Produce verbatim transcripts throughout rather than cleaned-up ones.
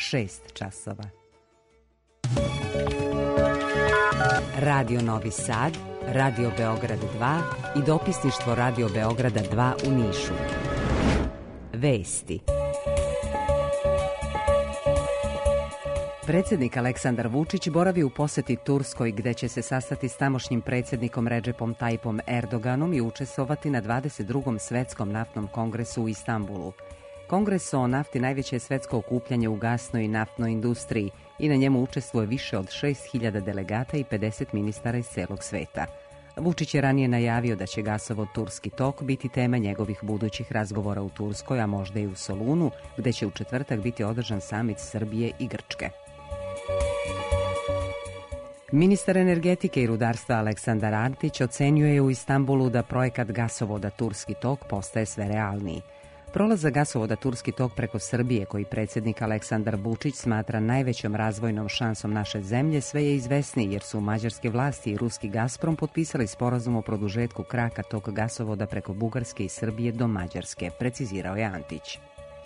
šest časova. Radio Novi Sad, Radio Beograd dva i dopisništvo Radio Beograda dva u Nišu. Vesti. Predsjednik Aleksandar Vučić boravi u posjeti Turskoj, gde će se sastati s tamošnjim predsjednikom Redžepom Tajipom Erdoganom i učestvovati na dvadeset drugom svetskom naftnom kongresu u Istanbulu. Kongres o nafti najveće je svetsko okupljanje u gasnoj i naftnoj industriji i na njemu učestvuje više od šest hiljada delegata i pedeset ministara iz celog sveta. Vučić je ranije najavio da će gasovod Turski tok biti tema njegovih budućih razgovora u Turskoj, a možda i u Solunu, gde će u četvrtak biti održan samit Srbije i Grčke. Ministar energetike i rudarstva Aleksandar Antić ocenjuje u Istanbulu da projekat gasovoda Turski tok postaje sve realniji. Prolazak gasovoda Turski tok preko Srbije, koji predsjednik Aleksandar Vučić smatra najvećom razvojnom šansom naše zemlje, sve je izvesniji jer su mađarske vlasti i ruski Gazprom potpisali sporazum o produžetku kraka tog gasovoda preko Bugarske i Srbije do Mađarske, precizirao je Antić.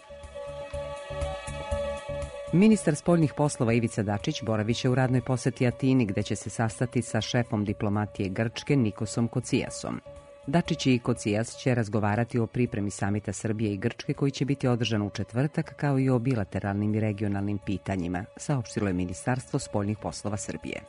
Ministar spoljnih poslova Ivica Dačić boravit će u radnoj poseti Atini, gde će se sastati sa šefom diplomatije Grčke Nikosom Kocijasom. Dačić i Kocijas će razgovarati o pripremi samita Srbije i Grčke koji će biti održan u četvrtak, kao i o bilateralnim i regionalnim pitanjima, saopštilo je Ministarstvo spoljnih poslova Srbije.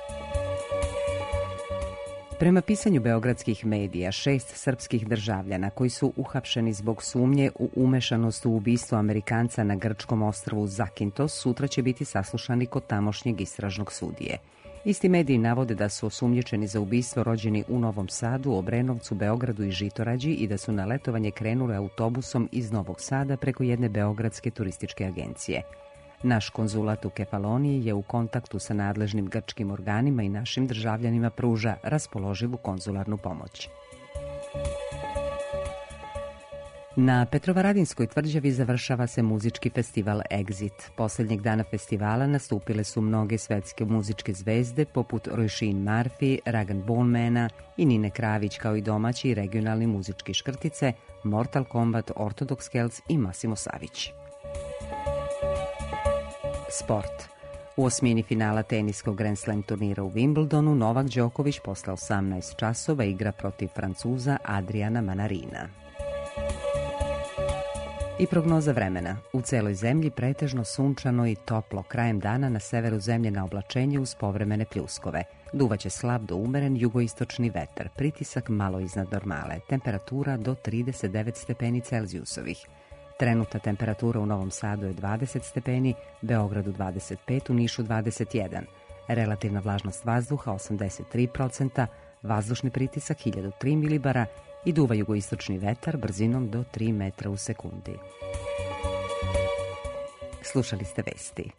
Prema pisanju beogradskih medija, šest srpskih državljana koji su uhapšeni zbog sumnje u umešanost u ubistvo Amerikanca na grčkom ostrvu Zakintos sutra će biti saslušani kod tamošnjeg istražnog sudije. Isti mediji navode da su osumnjičeni za ubistvo rođeni u Novom Sadu, Obrenovcu, Beogradu i Žitorađi i da su na letovanje krenule autobusom iz Novog Sada preko jedne beogradske turističke agencije. Naš konzulat u Kefaloniji je u kontaktu sa nadležnim grčkim organima i našim državljanima pruža raspoloživu konzularnu pomoć. Na Petrovaradinskoj tvrđavi završava se muzički festival Exit. Posljednjeg dana festivala nastupile su mnoge svetske muzičke zvezde poput Roisin Murphy, Ragan Bowmana i Nine Kravić, kao i domaći i regionalni muzički škrtice Mortal Kombat, Orthodox Kells i Massimo Savić. Sport. U osmini finala teniskog Grand Slam turnira u Wimbledonu Novak Đoković posle osamnaest časova igra protiv Francuza Adriana Manarina. I prognoza vremena. U celoj zemlji pretežno sunčano i toplo, krajem dana na severu zemlje na oblačenje uz povremene pljuskove. Duvaće slab do umeren jugoistočni vetar, pritisak malo iznad normale, temperatura do trideset devet stepeni Celzijusovih. Trenutna temperatura u Novom Sadu je dvadeset stepeni, Beogradu dvadeset pet, u Nišu dvadeset jedan. Relativna vlažnost vazduha osamdeset tri procenta, vazdušni pritisak hiljadu tri milibara i duva jugoistočni vetar brzinom do tri metra u sekundi. Slušali ste vesti.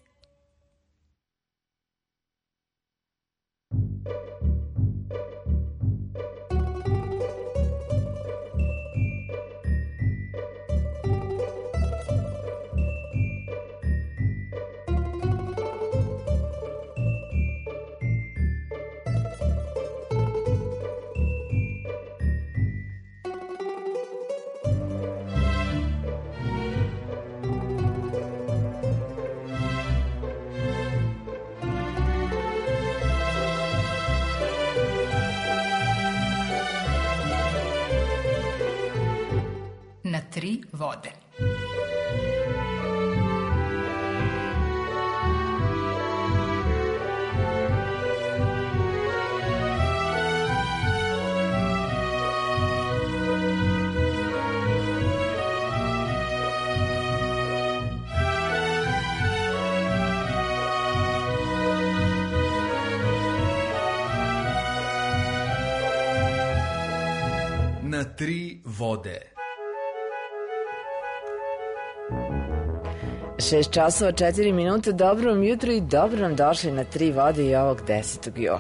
Tri vode. Na tri vode. šest časova, četiri minute, dobro vam jutro i dobro nam došli na tri vode i ovog desetog jula.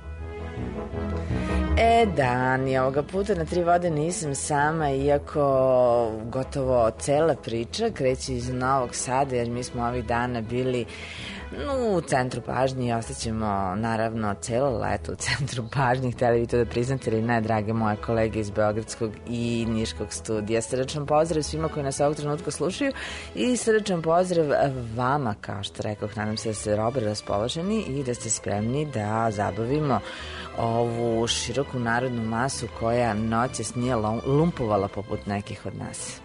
E da, ni ovoga puta na tri vode nisam sama, iako gotovo cela priča kreće iz Novog Sada, jer mi smo ovih dana bili u centru pažnje i ostaćemo naravno celo leto u centru pažnje. Hteli vi to da priznate ili ne, drage moje kolege iz Beogradskog i Niškog studija. Srdačan pozdrav svima koji nas ovog trenutka slušaju i srdačan pozdrav vama, kao što rekoh, nadam se da ste dobro raspoloženi i da ste spremni da zabavimo ovu široku narodnu masu koja noćas nije lumpovala poput nekih od nas.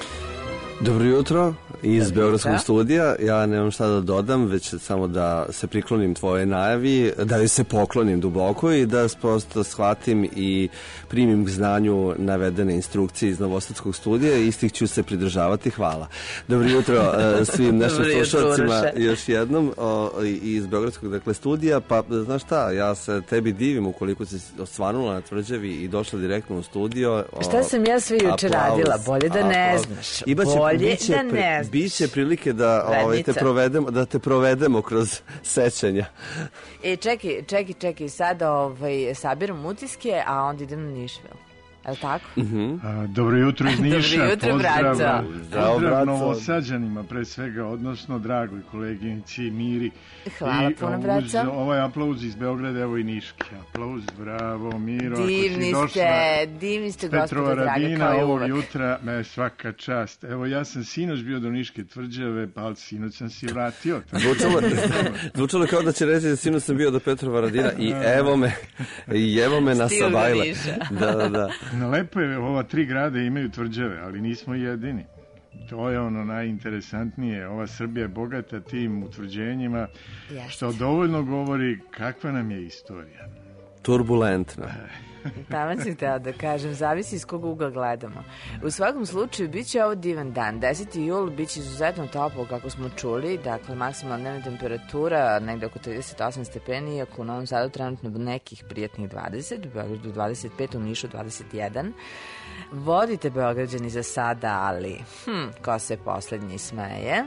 Dobro jutro iz Beogradskog studija. Ja nemam šta da dodam, već samo da se priklonim tvoje najavi, da joj se poklonim duboko i da prosto shvatim i primim k znanju navedene instrukcije iz Novosadskog studija i istih ću se pridržavati. Hvala. Dobro jutro svim našim slušalcima još jednom o, iz Beogradskog dakle, studija. Pa znaš šta, ja se tebi divim ukoliko si osvanula na tvrđavi i došla direktno u studio. O, šta sam ja sve juče radila? Bolje da ne znaš. Imaće Biće, da ne znaš. Biće prilike da, ovaj, te provedemo, da te provedemo kroz sećanja. E, čekaj, čekaj, čekaj, sad ovaj, sabiram utiske, a onda idem na Nišvel. Je li tako? Uh-huh. A, dobro jutro iz Niša. Dobro jutro, pozdrav, braco. Pozdrav Novosađanima, pre svega, odnosno dragoj koleginici Miri. Hvala I, puno, braco. Uz ovaj aplauz iz Beograda, evo i Niški. Aplauz, bravo, Miro. Divni ako si ste, divni ste, gospodo draga, kao i ovog uvek. jutra, me svaka čast. Evo, ja sam sinoć bio do Niške tvrđave, pa sinoć sam si vratio. Zvučalo, zvučalo kao da će reći da sinoć sam bio do Petrova Radina i evo me, i evo me na Sabajle. Da, da, da. Lepo je, ova tri grada imaju tvrđave, ali nismo jedini. To je ono najinteresantnije. Ova Srbija je bogata tim utvrđenjima, yes. Što dovoljno govori kakva nam je istorija. Turbulentna. Tamo sam htjela da kažem, zavisi iz kog ugla gledamo. U svakom slučaju, bit će ovo divan dan. deseti jul bit će izuzetno toplo, kako smo čuli. Dakle, maksimalna dnevna temperatura negde oko trideset osam stepeni, iako u Novom Sadu trenutno nekih prijatnih dvadeset, u Beogradu dvadeset pet, u Nišu dvadeset jedan. Vodite Beograđani za sada, ali hm, ko se poslednji smeje?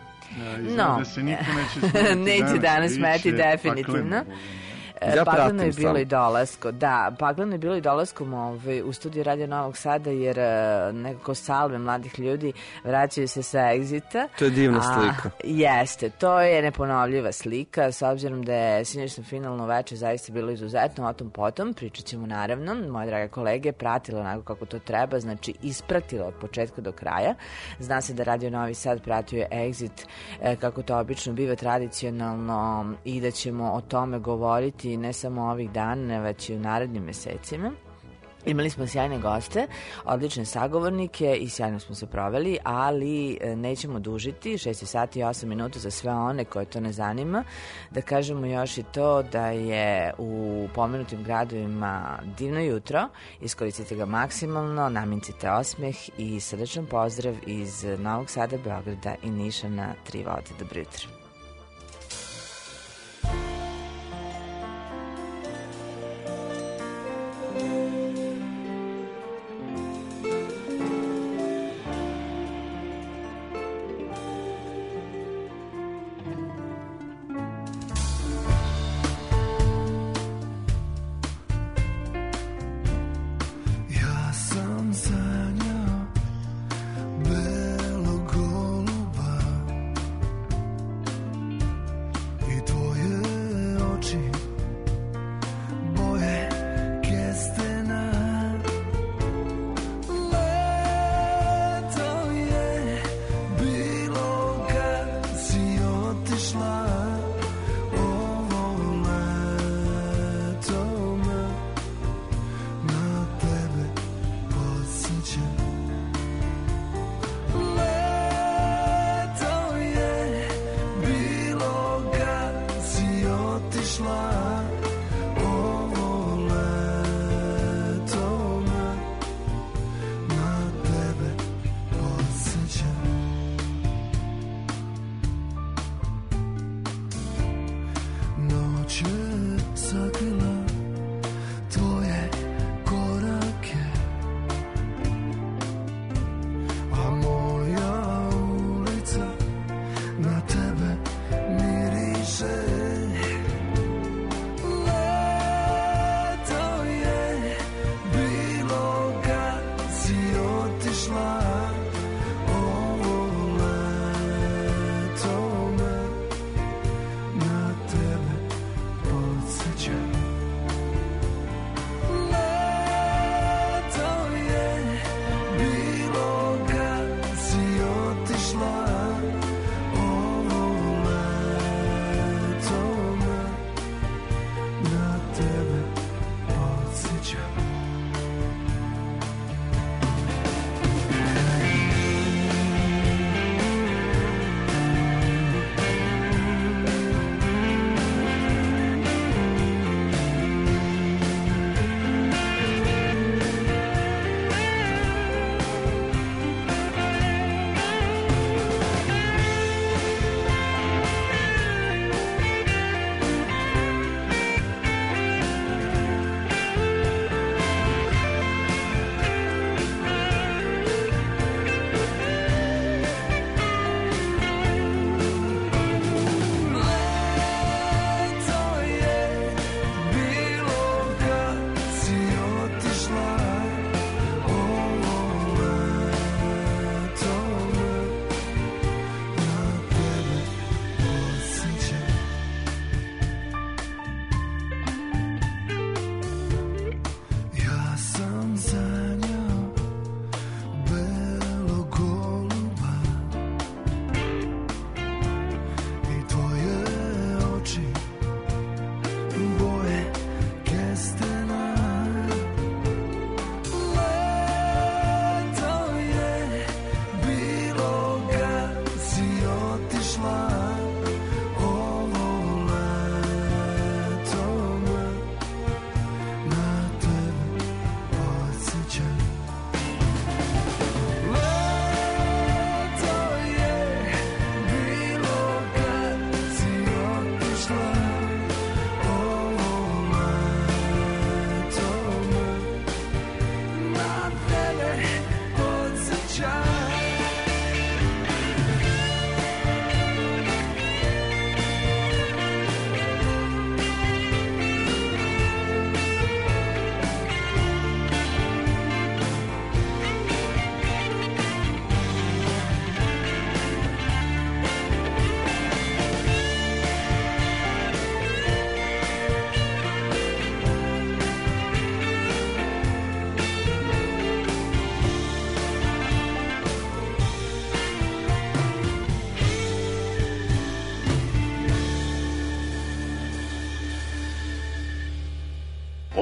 Ja, no, da se niko neće smeti neće danas, danas smeti definitivno. Ja pakleno je bilo sam. i dolasko. Da, pakleno je bilo i dolaskom ovaj, u studiju Radio Novog Sada, jer uh, nekako salve mladih ljudi vraćaju se sa Exita. To je divna slika. A, jeste, to je neponovljiva slika, s obzirom da je sinoćno finalno veče zaista bilo izuzetno, o tom potom pričat ćemo naravno. Moje drage kolege pratila onako kako to treba, znači ispratila od početka do kraja. Zna se da Radio Novi Sad pratio Exit, eh, kako to obično biva tradicionalno, i da ćemo o tome govoriti ne samo ovih dana, već i u narednim mesecima. Imali smo sjajne goste, odlične sagovornike i sjajno smo se proveli, ali nećemo dužiti, šest sati i osam minuta za sve one koje to ne zanima. Da kažemo još i to da je u pomenutim gradovima divno jutro, iskoristite ga maksimalno, namincite osmeh i srdečan pozdrav iz Novog Sada, Beograda i Niša na tri vode. Dobro jutro. Belog goluba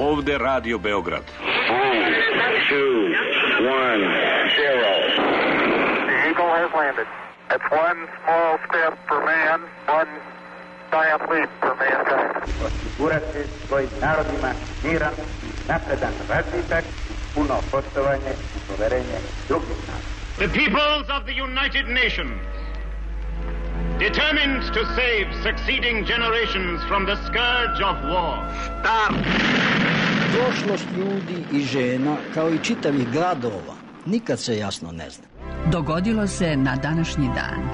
Ovde Radio Beograd. One, two, one, zero. The Eagle has landed. It's one small step for man, one giant leap for mankind. Osigurati svojim narodima miran, napredan razvitak, puno poštovanje i poverenje drugih naroda. The peoples of the United Nations, determined to save succeeding generations from the scourge of war. Start! Prošlost ljudi i žena, kao i čitavih gradova, nikad se jasno ne zna. Dogodilo se na današnji dan.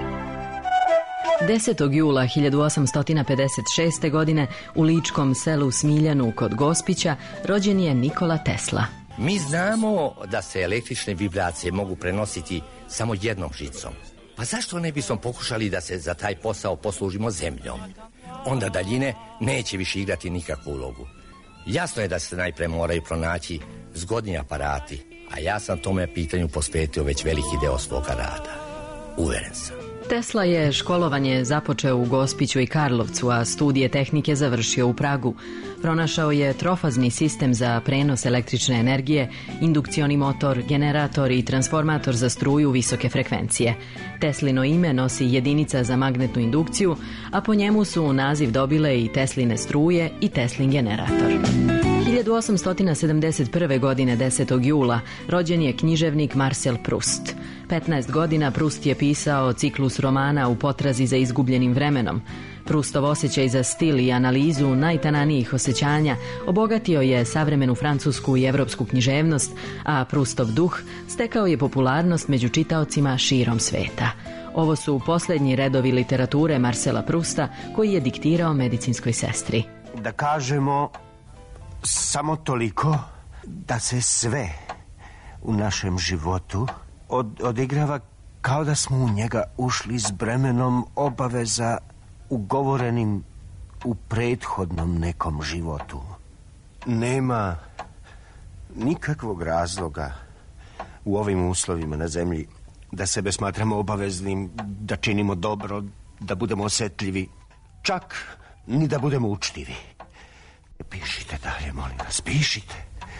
desetog jula hiljadu osamsto pedeset šeste. godine u ličkom selu Smiljanu kod Gospića rođen je Nikola Tesla. Mi znamo da se električne vibracije mogu prenositi samo jednom žicom. Pa zašto ne bismo pokušali da se za taj posao poslužimo zemljom? Onda daljine neće više igrati nikakvu ulogu. Jasno je da se najpre moraju pronaći zgodni aparati, a ja sam tome pitanju posvetio već veliki deo svoga rada. Uveren sam. Tesla je školovanje započeo u Gospiću i Karlovcu, a studije tehnike završio u Pragu. Pronašao je trofazni sistem za prenos električne energije, indukcioni motor, generator i transformator za struju visoke frekvencije. Teslino ime nosi jedinica za magnetnu indukciju, a po njemu su naziv dobile i Tesline struje i Teslin generator. hiljadu osamsto sedamdeset prve. godine desetog jula rođen je književnik Marcel Proust. petnaest godina Proust je pisao ciklus romana U potrazi za izgubljenim vremenom. Proustov osjećaj za stil i analizu najtananijih osjećanja obogatio je savremenu francusku i evropsku književnost, a Proustov duh stekao je popularnost među čitaocima širom sveta. Ovo su posljednji redovi literature Marcela Prousta koji je diktirao medicinskoj sestri. Da kažemo samo toliko da se sve u našem životu od, odigrava kao da smo u njega ušli s bremenom obaveza ugovorenim u prethodnom nekom životu. Nema nikakvog razloga u ovim uslovima na zemlji da sebe smatramo obaveznim, da činimo dobro, da budemo osjetljivi, čak ni da budemo učtivi. Pišite dalje, molim vas, pišite.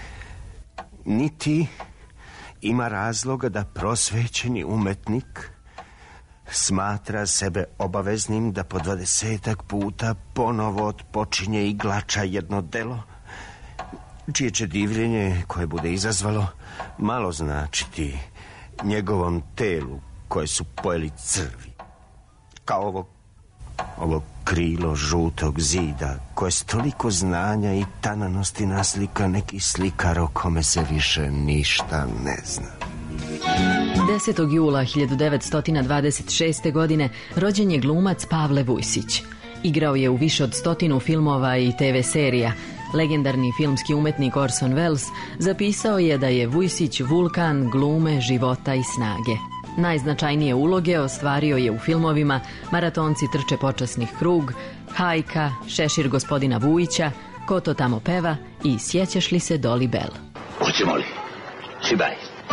Niti ima razloga da prosvećeni umetnik smatra sebe obaveznim da po dvadesetak puta ponovo otpočinje i glača jedno delo, čije će divljenje koje bude izazvalo malo značiti njegovom telu koje su pojeli crvi. Kao ovo, ovo krilo žutog zida koje s toliko znanja i tananosti naslika neki slikar o kome se više ništa ne zna. desetog jula hiljadu devetsto dvadeset šeste. godine rođen je glumac Pavle Vujsić. Igrao je u više od stotinu filmova i te ve serija. Legendarni filmski umetnik Orson Welles zapisao je da je Vujsić vulkan glume, života i snage. Najznačajnije uloge ostvario je u filmovima Maratonci trče počasnih krug, Hajka, Šešir gospodina Vujića, Ko to tamo peva i Sjećaš li se Doli Bell. Hoćemo li? Šibaj.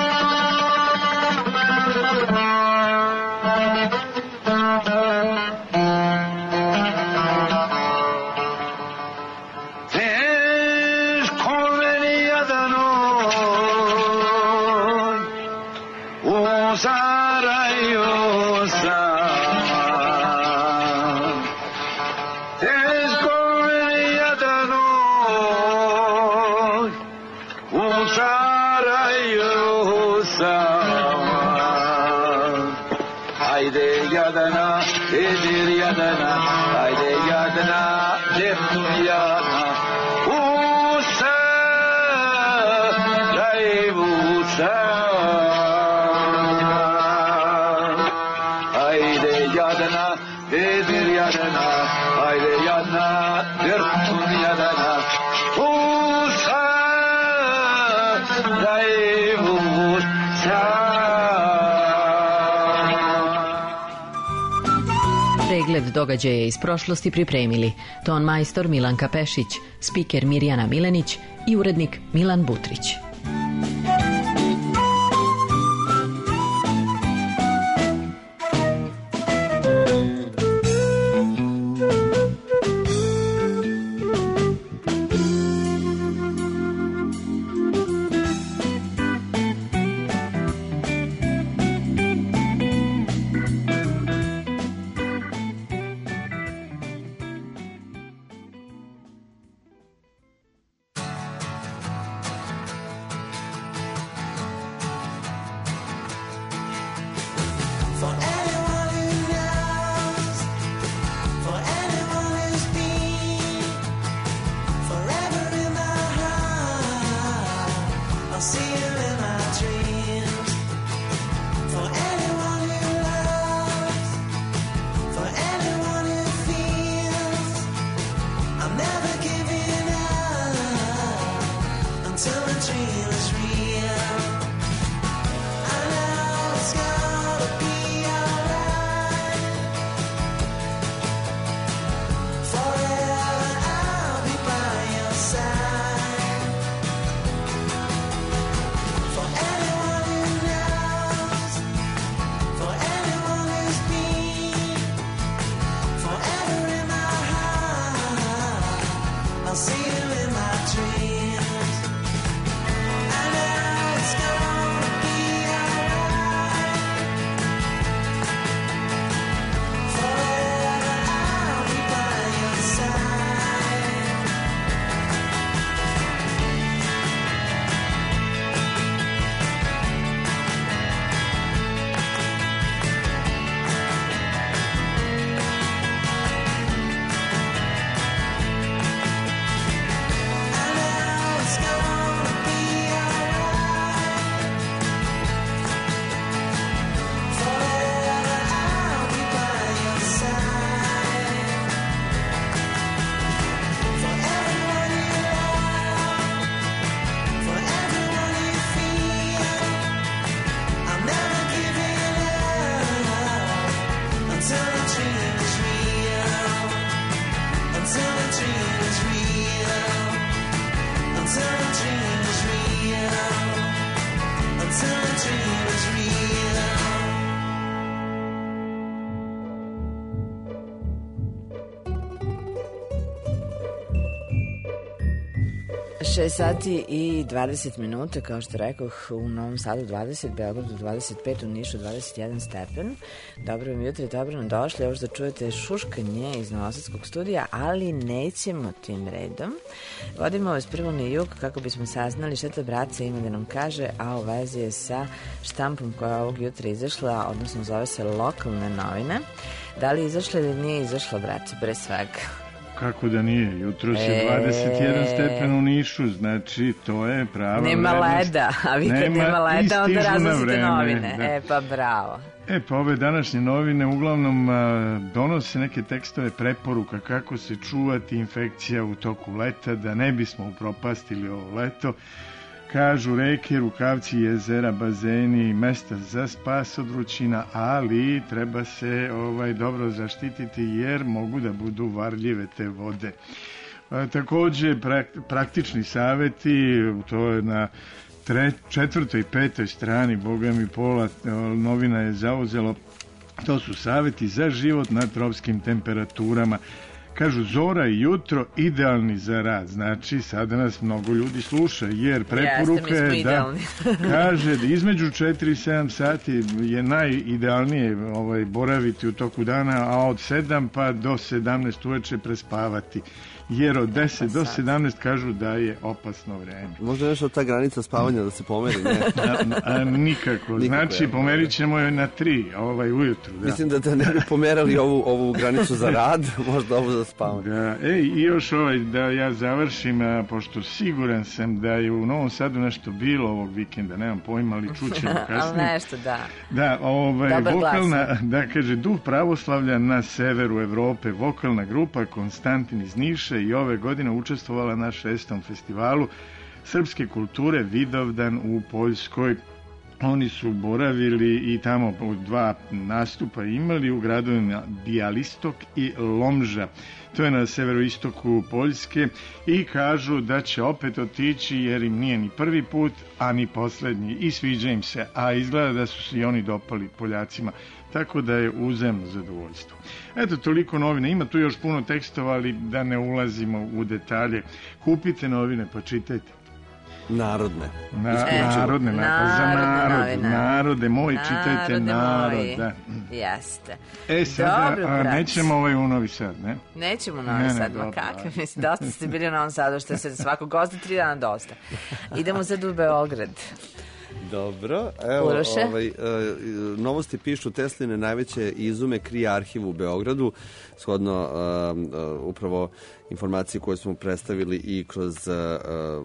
Pregled događaja iz prošlosti pripremili ton majstor Milanka Pešić, spiker Mirjana Milenić i urednik Milan Butrić. šest sati i dvadeset minuta, kao što rekoh, u Novom Sadu dvadeset, Beogradu dvadeset pet, u Nišu dvadeset jedan stepen. Dobro vam jutro i dobro nam došli. Ovo što čujete šuškanje iz Novosadskog studija, ali nećemo tim redom. Vodimo vas prvo na jug kako bismo saznali šta to braca ima da nam kaže, a u vezi je sa štampom koja je ovog jutra izašla, odnosno zove se Lokalne novine. Da li je izašla ili nije izašla, braca, pre svega? Kako da nije? Jutro se e... dvadeset jedan stepen u Nišu, znači to je prava nema vrednost. Leda, a vi kad nema, nema leda onda raznosite novine. Da. E pa bravo. E pa ove današnje novine uglavnom a, donose neke tekstove preporuka kako se čuvati infekcija u toku leta, da ne bismo upropastili ovo leto. Kažu reke, rukavci, jezera, bazeni, mesta za spas od vrućina, ali treba se ovaj dobro zaštititi jer mogu da budu varljive te vode. A, takođe, praktični saveti, to je na tre, četvrtoj i petoj strani, boga mi pola novina je zauzelo, to su saveti za život na tropskim temperaturama. Kažu, zora i jutro idealni za rad. Znači, sada nas mnogo ljudi sluša, jer preporuka je da kaže da između četiri i sedam sati je najidealnije ovaj, boraviti u toku dana, a od sedam pa do sedamnaest uveče prespavati. Jer od deset do sedamnaest kažu da je opasno vreme. Možda nešto ta granica spavanja da se pomeri, ne? A, a, nikako. Znači, pomerit ćemo je na tri, ovaj, ujutru. Da. Mislim da, da ne bi pomerali ovu, ovu granicu za rad, možda ovu za spavanje. Da. E, i još ovaj, da ja završim, a, pošto siguran sam da je u Novom Sadu nešto bilo ovog vikenda, nemam pojma, ali čućemo kasnije. Ali nešto, da. Da, ovaj, vokalna, da kaže, duh pravoslavlja na severu Evrope, vokalna grupa Konstantin iz Niša i ove godine učestvovala na šestom festivalu srpske kulture Vidovdan u Poljskoj. Oni su boravili i tamo dva nastupa imali u gradovima Bijalistok i Lomža. To je na severoistoku Poljske i kažu da će opet otići jer im nije ni prvi put, a ni poslednji i sviđa im se, a izgleda da su se i oni dopali Poljacima. Tako da je uzemno zadovoljstvo. Eto, toliko novine. Ima tu još puno tekstova, ali da ne ulazimo u detalje. Kupite novine pa čitajte. Narodne. Na, e, narodne, na, za narod. Narode moji, čitajte narod. Da. Jeste. E, sada, dobro, a, nećemo ovaj u Novi Sad, ne? Nećemo u Novi ne, Sad, ma kakve. Mislim, dosta ste bili u Novom Sadu, što se svakog gosta tri dana dosta. Idemo sad u Beograd. Dobro, evo, ovaj, e, novosti pišu Tesline najveće izume krije arhiv u Beogradu, shodno e, e, upravo informacije koje smo predstavili i kroz e, e,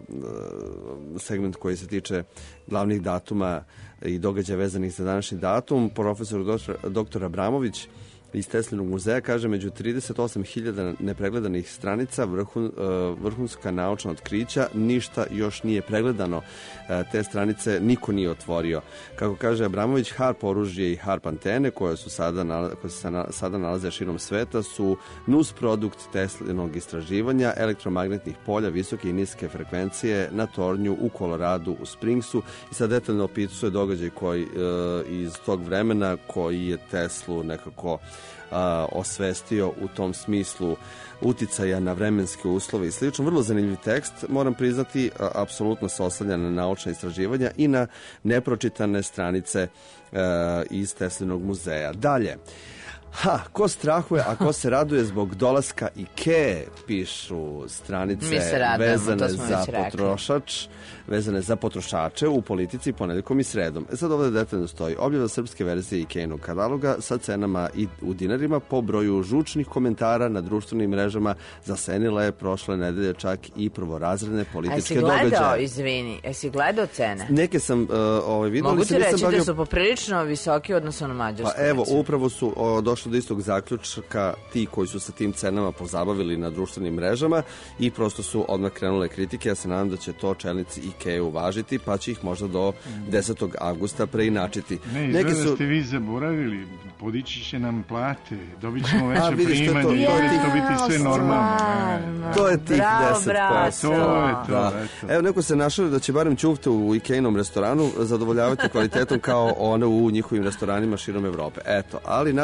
segment koji se tiče glavnih datuma i događaja vezanih za današnji datum. Profesor doktor, doktor Abramović iz Teslinog muzeja kaže među trideset osam hiljada nepregledanih stranica vrhun, vrhunska naučna otkrića, ništa još nije pregledano. Te stranice niko nije otvorio. Kako kaže Abramović, harp oružje i harp antene koje su sada, koje se sada nalaze širom sveta su nus produkt Teslinog istraživanja elektromagnetnih polja visoke i niske frekvencije na tornju u Koloradu u Springsu i sad detaljno opisuje događaj koji iz tog vremena koji je Teslu nekako A, osvestio u tom smislu uticaja na vremenske uslove i slično. Vrlo zanimljiv tekst, moram priznati, a, apsolutno se oslanja na naučna istraživanja i na nepročitane stranice a, iz Teslinog muzeja. Dalje, ha, ko strahuje, a ko se raduje zbog dolaska IKEA, pišu stranice radujemo, vezane za potrošač, vezane za potrošače u Politici ponedeljkom i sredom. E sad ovde detaljno stoji objava srpske verzije IKEA-inog kataloga sa cenama i u dinarima po broju žučnih komentara na društvenim mrežama zasenila je prošle nedelje čak i prvorazredne političke događaje. A jesi gledao, izvini, jesi gledao cene? Neke sam uh, ovaj, vidio. Mogu ti reći bavio... da su poprilično visoki odnosno na Mađarsku. Pa evo, upravo su o, došli do istog zaključka ti koji su sa tim cenama pozabavili na društvenim mrežama i prosto su odmah krenule kritike. Ja se nadam da će to čelnici IKEA uvažiti, pa će ih možda do desetog avgusta preinačiti. Ne, izgleda Neki su... da ste vi zaboravili, podići će nam plate, dobit ćemo veće primanje, to, to, to biti sve normalno. Ne, to je tih bravo, deset posto. To je to, da. Evo, neko se našao da će barem ćufte u IKEA-inom restoranu zadovoljavati kvalitetom kao one u njihovim restoranima širom Evrope. Eto, ali nadalje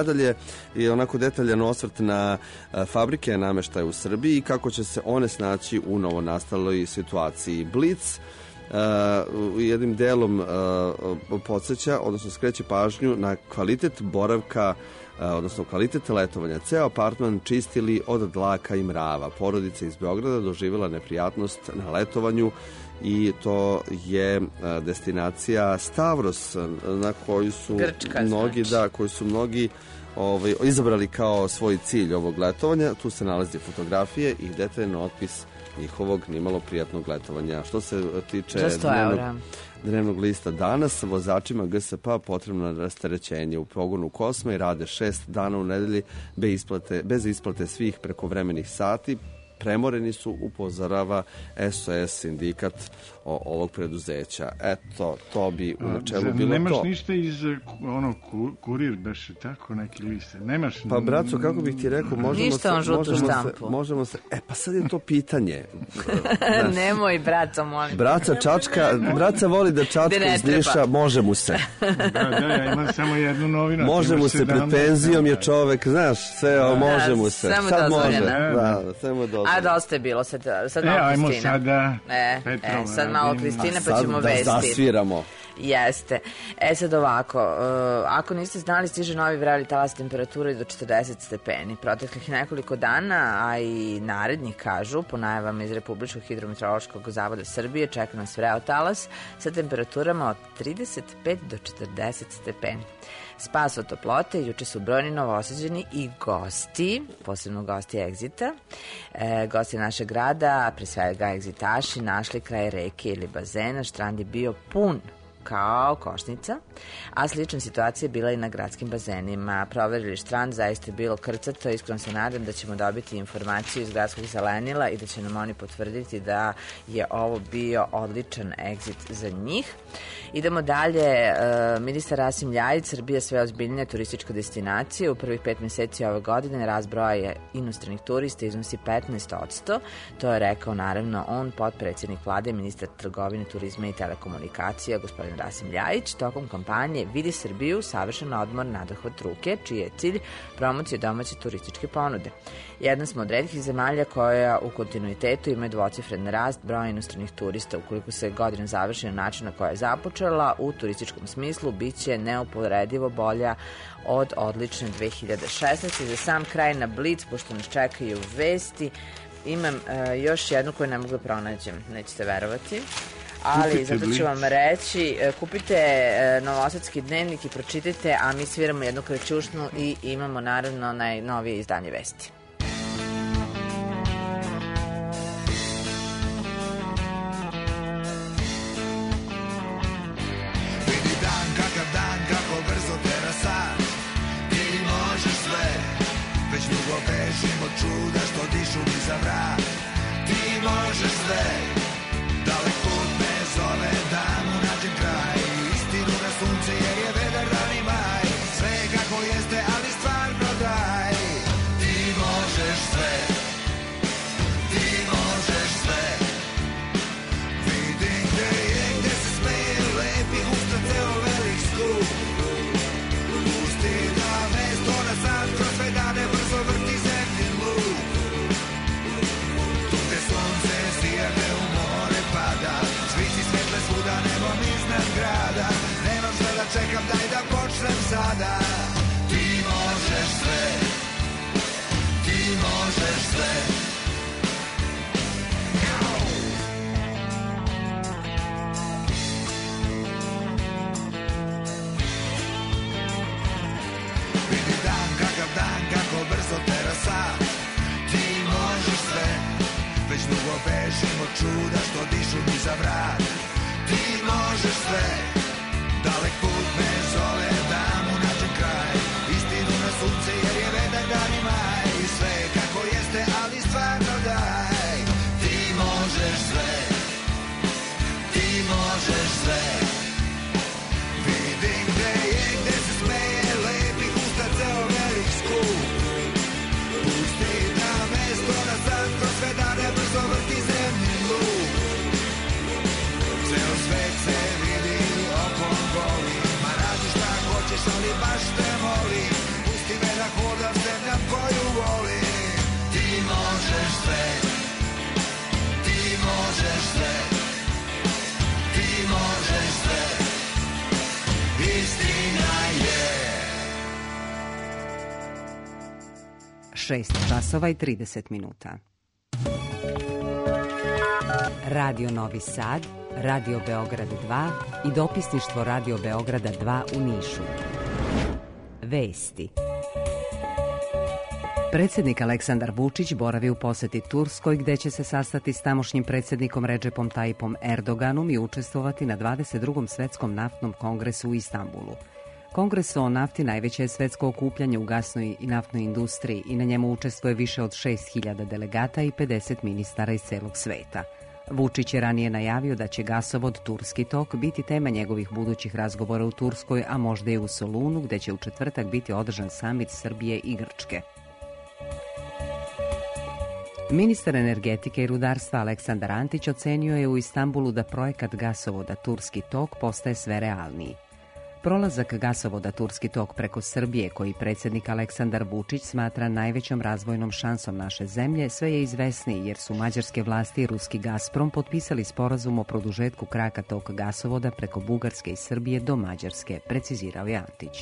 i onako detaljan osvrt na fabrike nameštaja u Srbiji i kako će se one snaći u novonastaloj situaciji. Blic Uh, jednim delom uh, podsjeća, odnosno skreće pažnju na kvalitet boravka, uh, odnosno kvalitet letovanja. Ceo apartman čistili od dlaka i mrava. Porodica iz Beograda doživjela neprijatnost na letovanju i to je uh, destinacija Stavros, na koju su Grčka, mnogi, znači. da, koju su mnogi ovaj, izabrali kao svoj cilj ovog letovanja. Tu se nalazi fotografije i detaljan otpis njihovog nimalo prijatnog letovanja. Što se tiče dnevnog, dnevnog lista danas, vozačima G S P potrebno rasterećenje u pogonu Kosma i rade šest dana u nedelji bez isplate, bez isplate svih prekovremenih sati. Premoreni su, upozorava S O S sindikat o, ovog preduzeća. Eto, to bi u načelu bilo to. Nemaš ništa iz ono, kurir, beše tako neki liste? Nemaš... Pa, braco, kako bih ti rekao, možemo ništa on žutu štampu. Se, možemo se... E, pa sad je to pitanje. Nemoj, braco, molim. Braca čačka, braca voli da čačka iz Niša, može mu se. Da, da, ja imam samo jednu novinu. Može mu se, pred penzijom je čovek, znaš, sve, da, može mu se. Samo sad može. Da, da, samo dozvoljeno. A dosta je bilo, sad, sad e, malo ajmo Kristina. Sada e, Petrova. E, sad malo Kristina pa ćemo da vesti. Sad da zasviramo. Jeste. E sad ovako, uh, ako niste znali, stiže novi vreli talas temperature do četrdeset stepeni. Proteklih nekoliko dana, a i narednih, kažu, po najavama iz Republičkog hidrometeorološkog zavoda Srbije, čeka nas vreo talas sa temperaturama od trideset pet do četrdeset stepeni. Spas od toplote, juče su brojni novosađeni i gosti, posebno gosti Egzita. E, gosti našeg grada, pre svega egzitaši, našli kraj reke ili bazena, štrand je bio pun kao košnica, a slična situacija je bila i na gradskim bazenima. Proverili štrand, zaista je bilo krcato, iskreno se nadam da ćemo dobiti informaciju iz gradskog zelenila i da će nam oni potvrditi da je ovo bio odličan egzit za njih. Idemo dalje, ministar Rasim Ljajić, Srbija sve ozbiljnija turistička destinacija. U prvih pet meseci ove godine rast broja inostranih turista iznosi petnaest posto. To je rekao naravno on, potpredsjednik vlade, ministar trgovine, turizma i telekomunikacija, gospodin Rasim Ljajić, tokom kampanje Vidi Srbiju, savršen odmor, nadahvat ruke, čiji je cilj promocija domaće turističke ponude. Jedna smo od retkih zemalja koja u kontinuitetu ima dvocifren rast broja inostranih turista. Ukoliko se godina završi na način na koja je započela, u turističkom smislu biće neuporedivo bolja od odlične dve hiljade šesnaeste. Za sam kraj na Blic, pošto nas čekaju vesti, imam uh, još jednu koju ne mogu da pronađem, nećete verovati. Ali kupite zato ću vam reći, kupite e, Novosadski dnevnik i pročitajte, a mi sviramo jednu krećušnu i imamo naravno najnovije izdanje vesti. Vidi dan, kakav dan, kako brzo terasa, ti možeš sve, već dugo bežimo čuda što dišu mi za vrat. Ti možeš sve, dalek put me zove da mu nađem kraj, istinu na sunce jer je vedar dan i maj, sve kako jeste ali stvarno daj. Ti možeš sve, ti možeš sve, vidim gde je, gde se smeje lepi usta ceo velik skup, pusti da mesto na sad kroz sve dane brzo vrti zemlji luk, tu gde sunce sijane u more pada, švici svetle svuda nebom iznad grada, nemam šta da čekam, daj da počnem sada. Ti možeš sve, ti možeš sve. Vidi dan, kakav dan, kako brzo terasa, ti možeš sve, već dugo bežimo čuda što dišu mi za vrat. Ti možeš sve, dalek put me zove da mu nađem kraj, istinu na sunce jer je vedak dan i maj, sve kako jeste ali stvarno daj. Ti možeš sve, ti možeš sve, vidim gde je, gde se smeje lepih usta ceo velik skup, pusti da mesto na sad kroz sve dane brzo vrti zemlji luk, ceo svet se vidi okom goli, ma radi šta god šest časova i trideset minuta. Radio Novi Sad, Radio Beograd dva i dopisništvo Radio Beograda dva u Nišu. Vesti. Predsjednik Aleksandar Vučić boravi u poseti Turskoj, gde će se sastati s tamošnjim predsjednikom Redžepom Tajipom Erdoganom i učestvovati na dvadeset drugom svetskom naftnom kongresu u Istanbulu. Kongres o nafti najveće je svetsko okupljanje u gasnoj i naftnoj industriji i na njemu učestvuje više od šest hiljada delegata i pedeset ministara iz celog sveta. Vučić je ranije najavio da će gasovod Turski tok biti tema njegovih budućih razgovora u Turskoj, a možda i u Solunu, gde će u četvrtak biti održan samit Srbije i Grčke. Ministar energetike i rudarstva Aleksandar Antić ocenio je u Istanbulu da projekat gasovoda Turski tok postaje sve realniji. Prolazak gasovoda Turski tok preko Srbije, koji predsjednik Aleksandar Vučić smatra najvećom razvojnom šansom naše zemlje, sve je izvesniji jer su mađarske vlasti i ruski Gazprom potpisali sporazum o produžetku kraka tog gasovoda preko Bugarske i Srbije do Mađarske, precizirao je Antić.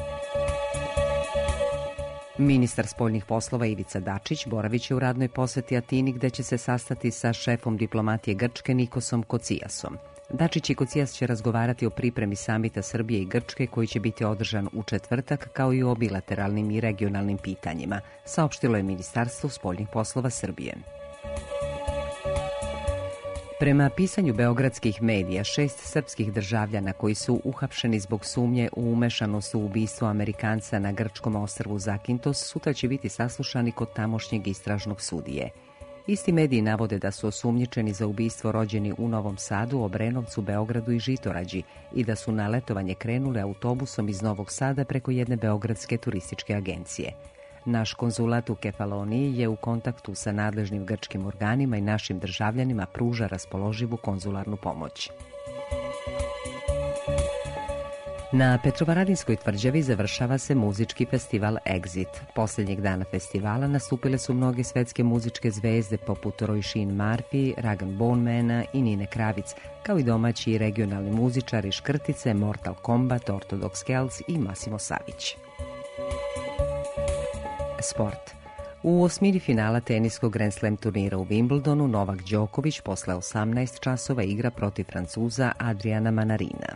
Ministar spoljnih poslova Ivica Dačić boravit će u radnoj poseti Atini, gde će se sastati sa šefom diplomatije Grčke Nikosom Kocijasom. Dačić i Kocijas će razgovarati o pripremi samita Srbije i Grčke koji će biti održan u četvrtak, kao i o bilateralnim i regionalnim pitanjima, saopštilo je Ministarstvo spoljnih poslova Srbije. Prema pisanju beogradskih medija, šest srpskih državljana koji su uhapšeni zbog sumnje u umešanost u ubistvo Amerikanca na grčkom ostrvu Zakintos sutra će biti saslušani kod tamošnjeg istražnog sudije. Isti mediji navode da su osumnjičeni za ubistvo rođeni u Novom Sadu, Obrenovcu, Beogradu i Žitorađi i da su na letovanje krenule autobusom iz Novog Sada preko jedne beogradske turističke agencije. Naš konzulat u Kefaloniji je u kontaktu sa nadležnim grčkim organima i našim državljanima pruža raspoloživu konzularnu pomoć. Na Petrovaradinskoj tvrđavi završava se muzički festival Exit. Posljednjeg dana festivala nastupile su mnoge svetske muzičke zvezde poput Roisin Murphy, Ragan Bonemana i Nine Kravic, kao i domaći i regionalni muzičari Škrtice, Mortal Kombat, Orthodox Kells i Massimo Savić. Sport. U osmini finala teniskog Grand Slam turnira u Wimbledonu Novak Đoković posle osamnaest časova igra protiv Francuza Adriana Manarina.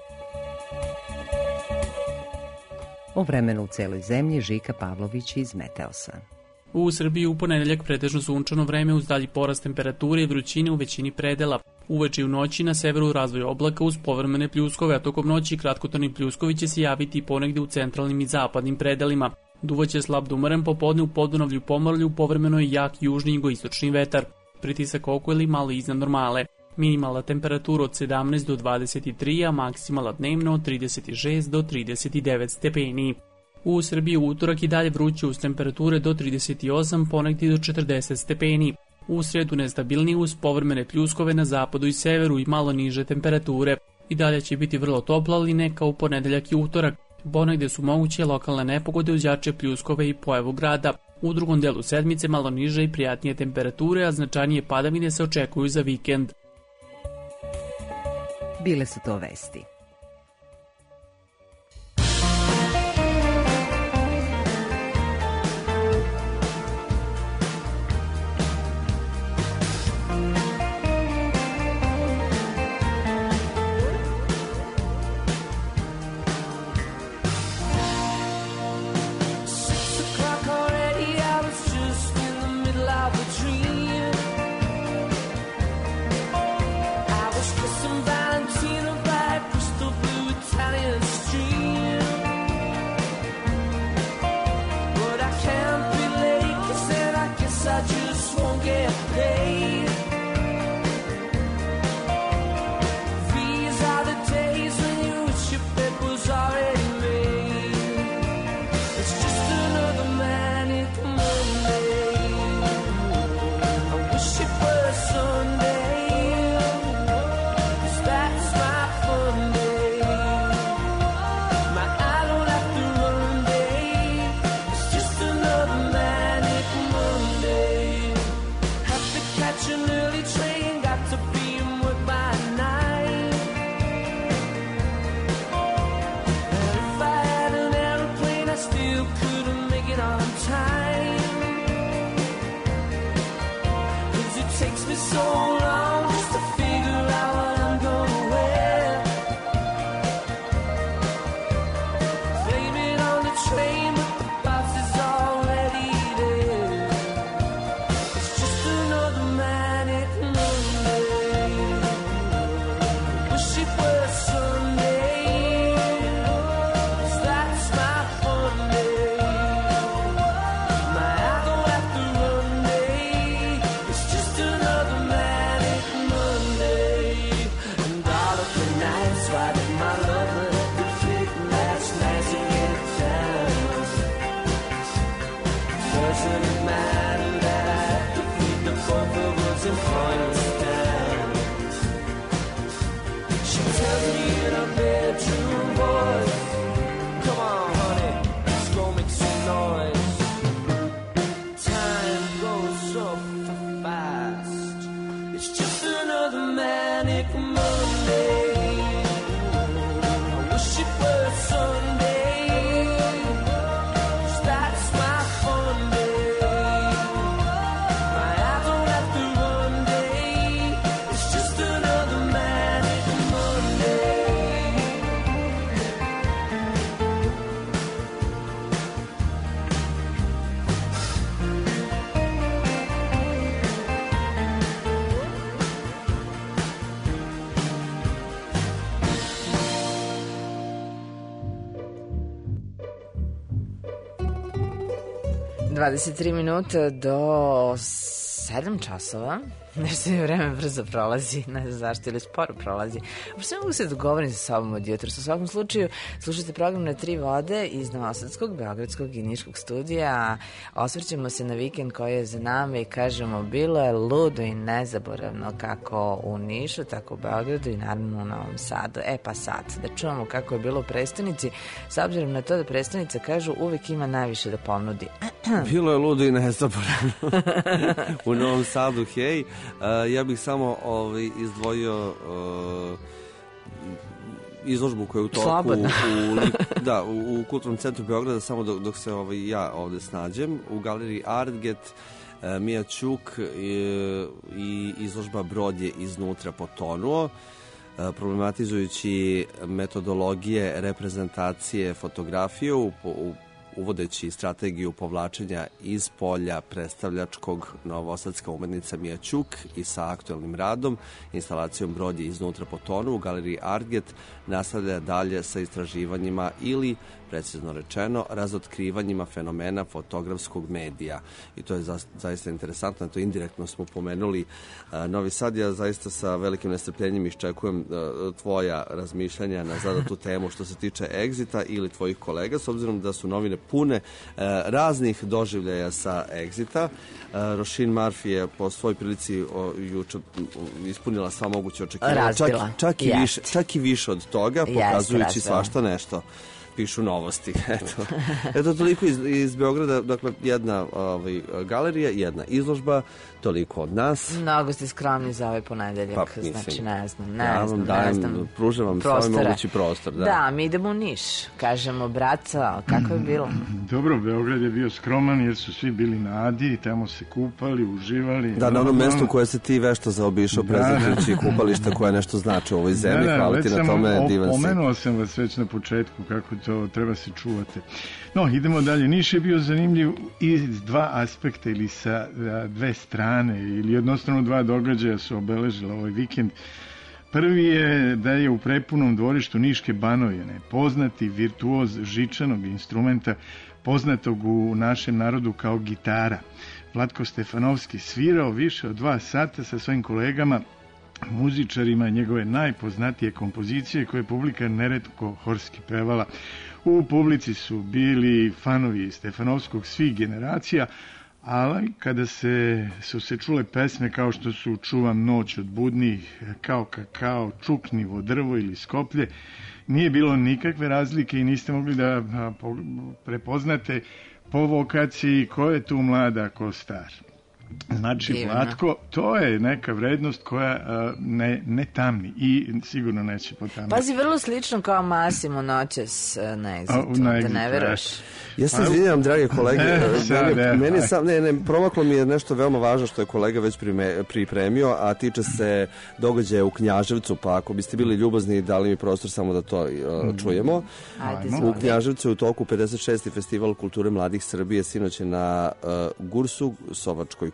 O vremenu u celoj zemlji Žika Pavlović iz Meteosa. U Srbiji u ponedeljak pretežno sunčano vreme uz dalji porast temperature i vrućine u većini predela. Uveče i u noći na severu razvoj oblaka uz povremene pljuskove, a tokom noći kratkotrajni pljuskovi će se javiti ponegde u centralnim i zapadnim predelima. Duvaće slab do umeren, popodne u Podunavlju i Pomorlju povremeno je jak južni i jugoistočni vetar. Pritisak oko ili malo iznad normale. Minimalna temperatura od sedamnaest do dvadeset tri, a maksimala dnevno od trideset šest do trideset devet stepeni. U Srbiji u utorak i dalje vruće uz temperature do trideset osam, ponegdje do četrdeset stepeni. U sredu nestabilniji uz povremene pljuskove na zapadu i severu i malo niže temperature. I dalje će biti vrlo topla, ali ne kao u ponedeljak i utorak. Ponegdje su moguće lokalne nepogode uz jače pljuskove i pojavu grada. U drugom delu sedmice malo niže i prijatnije temperature, a značajnije padavine se očekuju za vikend. Bile su to vesti. Some Valentino vibe. doesn't it matter that I have to feed the both of us and points down? She tells me in her bedroom voice, come on honey, let's go make some noise. Time goes so fast, it's just another manic Monday. I wish it were Sunday, 'cause that's my fun day. My eyes don't have to run day, it's just another manic Monday. dvadeset tri minuta do sedam časova. Nešto mi vreme brzo prolazi, ne znam zašto, ili sporo prolazi. Uopšte ne mogu se dogovorim sa sobom od jutra. U svakom slučaju, slušajte program Na tri vode iz Novosadskog, Beogradskog i Niškog studija. Osvrćemo se na vikend koji je za nama i kažemo, bilo je ludo i nezaboravno kako u Nišu, tako u Beogradu i naravno u Novom Sadu. E pa sad, da čujemo kako je bilo u prestonici, s obzirom na to da prestonica, kažu, uvek ima najviše da ponudi. Bilo je ludo i nezaboravno. U Novom Sadu, hej. Uh, ja bih samo ovaj, izdvojio uh, izložbu koja je u toku u, u, da, u, u Kulturnom centru Beograda, samo dok, dok se ovaj, ja ovde snađem, u galeriji Artget, uh, Mija Ćuk i, i izložba Brod je iznutra potonuo, uh, problematizujući metodologije reprezentacije fotografije u, u uvodeći strategiju povlačenja iz polja predstavljačkog, novosadska umetnica Mija Ćuk i sa aktuelnim radom, instalacijom Brod je iznutra potonu u galeriji Artget, nastavlja dalje sa istraživanjima ili, precizno rečeno, razotkrivanjima fenomena fotografskog medija. I to je za, zaista interesantno, to indirektno smo pomenuli uh, Novi Sad. Ja zaista sa velikim nestrpljenjem iščekujem uh, tvoja razmišljanja na zadatu temu što se tiče Exita ili tvojih kolega, s obzirom da su novine pune uh, raznih doživljaja sa Exita. Uh, Roisin Murphy je po svoj prilici o, juče ispunila sva moguće očekivanja. Čak, čak, i više, čak i više od toga, pokazujući svašta nešto. Pišu novosti. Eto, Eto toliko iz, iz Beograda, dakle jedna ovaj, galerija, jedna izložba, toliko od nas. Mnogo ste skromni za ovaj ponedeljak, pa, znači ne znam, ne ja znam, dajem, ne znam. Pružam vam svoj mogući prostor. Da. da, mi idemo u Niš, kažemo, braca, kako je bilo? Dobro, Beograd je bio skroman jer su svi bili na Adi i tamo se kupali, uživali. Da, na onom mestu koje se ti vešto zaobišao, da, prezentajući da. kupališta koje nešto znači u ovoj zemlji, da, da, hvala ti na tome, divan si. Pomenuo sam vas već na početku kako to treba se čuvate. No, idemo dalje. Niš je bio zanimljiv iz dva aspekta ili sa dve strane ili jednostavno dva događaja su obeležila ovaj vikend. Prvi je da je u prepunom dvorištu Niške Banovine poznati virtuoz žičanog instrumenta, poznatog u našem narodu kao gitara, Vlatko Stefanovski, svirao više od dva sata sa svojim kolegama muzičarima njegove najpoznatije kompozicije koje je publika neretko horski pevala. U publici su bili fanovi Stefanovskog svih generacija, ali kada se, su se čule pesme kao što su Čuvam noć od budnih, Kao kakao, Čuknivo drvo ili Skoplje, nije bilo nikakve razlike i niste mogli da prepoznate po vokaciji ko je tu mlada, ko star. Znači, Divno. Vlatko, to je neka vrednost koja uh, ne, ne tamni i sigurno neće potamniti. Pazi, vrlo slično kao Massimo noćas na Exitu, na da ne veruš. Ja se izvinjam, drage kolege, meni, ne, meni sam, ne, ne, promaklo mi je nešto veoma važno što je kolega već prime, pripremio, a tiče se događaja u Knjaževcu, pa ako biste bili ljubazni, dali mi prostor samo da to uh, čujemo. Ajde, u Knjaževcu je u toku pedeset šesti Festival kulture mladih Srbije, sinoć je na uh, Gursu, Sovačkoj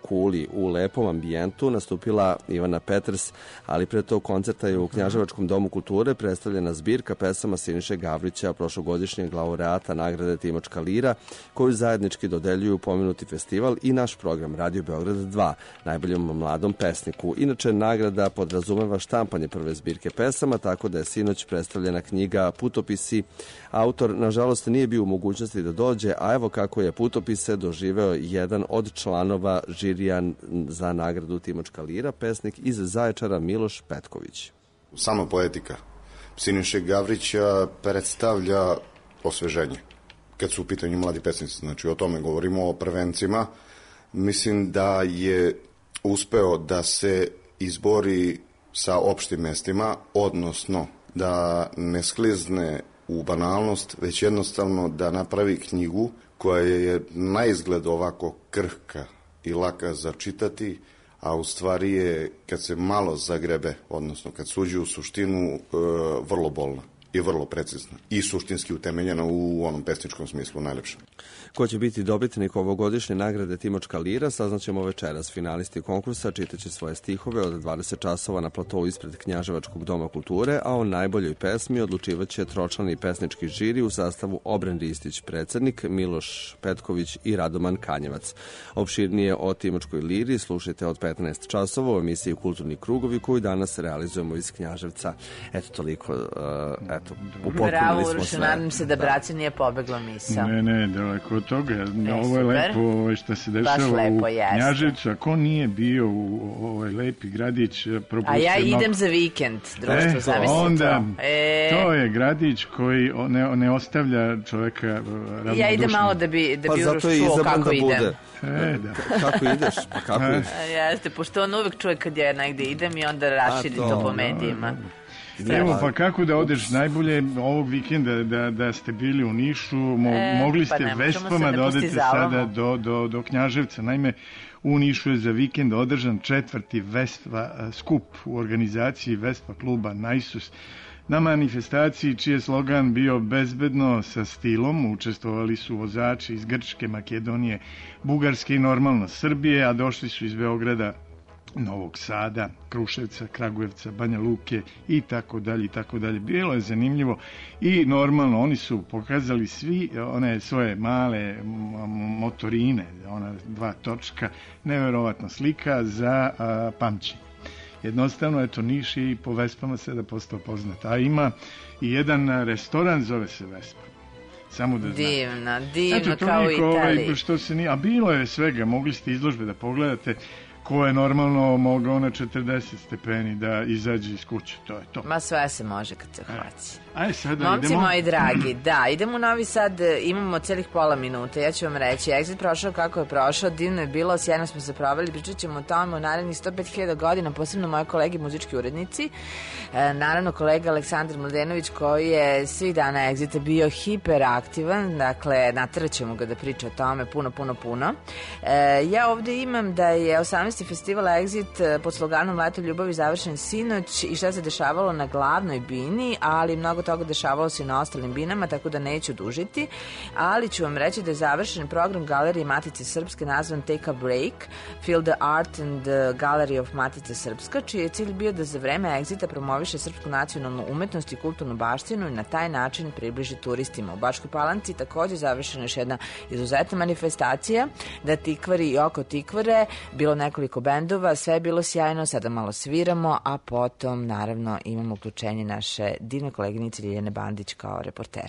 kuli u lepom ambijentu nastupila Ivana Peters, ali pre tog koncerta je u Knjaževačkom domu kulture predstavljena zbirka pesama Siniše Gavrića, prošlogodišnjeg laureata nagrade Timočka lira, koju zajednički dodeljuju pomenuti festival i naš program Radio Beograd dva, najboljom mladom pesniku. Inače, nagrada podrazumeva štampanje prve zbirke pesama, tako da je sinoć predstavljena knjiga Putopisi. Autor, nažalost, nije bio u mogućnosti da dođe, a evo kako je putopise doživeo jedan od članova žirija za nagradu Timočka lira, pesnik iz Zaječara Miloš Petković. Sama poetika Siniše Gavrića predstavlja osveženje kad su u pitanju mladi pesnici. Znači, o tome govorimo, o prvencima. Mislim da je uspeo da se izbori sa opštim mestima, odnosno da ne sklizne u banalnost, već jednostavno da napravi knjigu koja je na izgled ovako krhka i laka za čitati, a u stvari je, kad se malo zagrebe, odnosno kad suđe u suštinu, vrlo bolna i vrlo precizna i suštinski utemeljena u onom pesničkom smislu najlepše. Ko će biti dobitnik ovogodišnje nagrade Timočka lira, saznaćemo večeras. Finalisti konkursa čitaće svoje stihove od dvadeset časova na platovu ispred Knjaževačkog doma kulture, a o najboljoj pesmi odlučivaće tročlani pesnički žiri u sastavu Obren Ristić, predsednik, Miloš Petković i Radoman Kanjevac. Opširnije o Timočkoj liri slušajte od petnaest časova u emisiji Kulturni krugovi koju danas realizujemo iz Knjaževca. Eto toliko, uh, eto, upotpunili Bravo, smo Uroš, sve. nadam se da braci nije pobegla misao. Ne, ne, daleko od toga. E, ovo je super. lepo ovo što se dešava lepo, u jeste. Knjaževcu. A ko nije bio u ovaj lepi gradić? A ja idem za vikend, društvo, e, zamislite onda, to. E, to je gradić koji ne, ne ostavlja čoveka ravnodušnim. Ja idem malo da bi, da Pa bi Uroš zato je čuo izabran kako da idem. bude. E, da. Kako ideš? Pa kako ideš? A, Jeste, pošto on uvek čuje kad ja negde idem i onda raširi A, to, to, po no, medijima. Evo, pa kako da odeš najbolje ovog vikenda da, da ste bili u Nišu, mo, E, mogli pa ste ne možemo Vespama se da ne odete postizavamo. sada do, do, do Knjaževca. Naime, u Nišu je za vikend održan četvrti Vespa skup u organizaciji Vespa kluba Najsus. Na manifestaciji čiji je slogan bio bezbedno sa stilom učestvovali su vozači iz Grčke, Makedonije, Bugarske i normalno Srbije, a došli su iz Beograda, Novog Sada, Kruševca, Kragujevca, Banja Luke i tako dalje i tako dalje. Bilo je zanimljivo i normalno oni su pokazali svi one svoje male motorine, ona dva točka, neverovatna slika za a, pamćenje. Jednostavno, eto, Niš je i po Vespama sada postao poznat. A ima i jedan restoran, zove se Vespa. Samo da znate. Divno, divno, Eto, kao u toliko, Italiji. ovaj, što se nije, a bilo je svega, mogli ste izložbe da pogledate, ko je normalno mogao na četrdeset stepeni da izađe iz kuće, to je to. Ma sve se može kad se hoće. Ajde sada Momci idemo. moji dragi, da, idemo u Novi Sad, imamo celih pola minute, ja ću vam reći, Exit prošao kako je prošao, divno je bilo, sjajno smo se proveli, pričat ćemo o tome u narednih sto pet hiljada godina, posebno moje kolege muzički urednici, e, naravno kolega Aleksandar Mladenović koji je svih dana Exita bio hiperaktivan, dakle natrat ćemo ga da priča o tome puno, puno, puno. E, ja ovde imam da je osamnaesti festival Exit pod sloganom Leto ljubavi završen sinoć i šta se dešavalo na glavnoj bini, ali mnogo toga dešavalo se i na ostalim binama, tako da neću dužiti, ali ću vam reći da je završen program Galerije Matice Srpske nazvan Take a Break, Feel the Art and the Gallery of Matice Srpska, čiji je cilj bio da za vreme Exita promoviše srpsku nacionalnu umetnost i kulturnu baštinu i na taj način približi turistima. U Bačkoj Palanci takođe završena još jedna izuzetna manifestacija, da Tikvari i oko Tikvare, bilo nekoliko bendova, sve je bilo sjajno, sada malo sviramo, a potom naravno imamo uključenje naše divne koleginice Ljiljane Bandić kao reportera.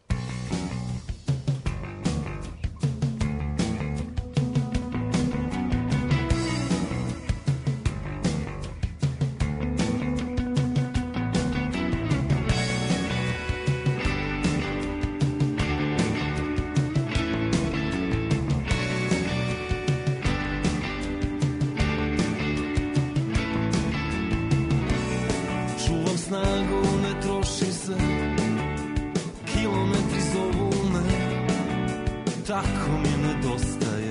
Čuvam snagu, ne troši se, kilometri zovu me, tako mi nedostaje.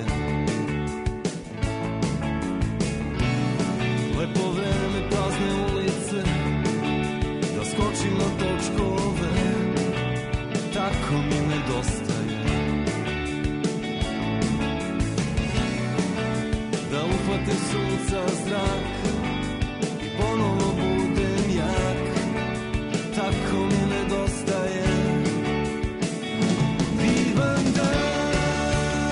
Lepo vreme, prazne ulice, da skočim na točkove, tako mi nedostaje. Da svete sunca zrak i ponovo budem jak, tako mi nedostaje. Divan dan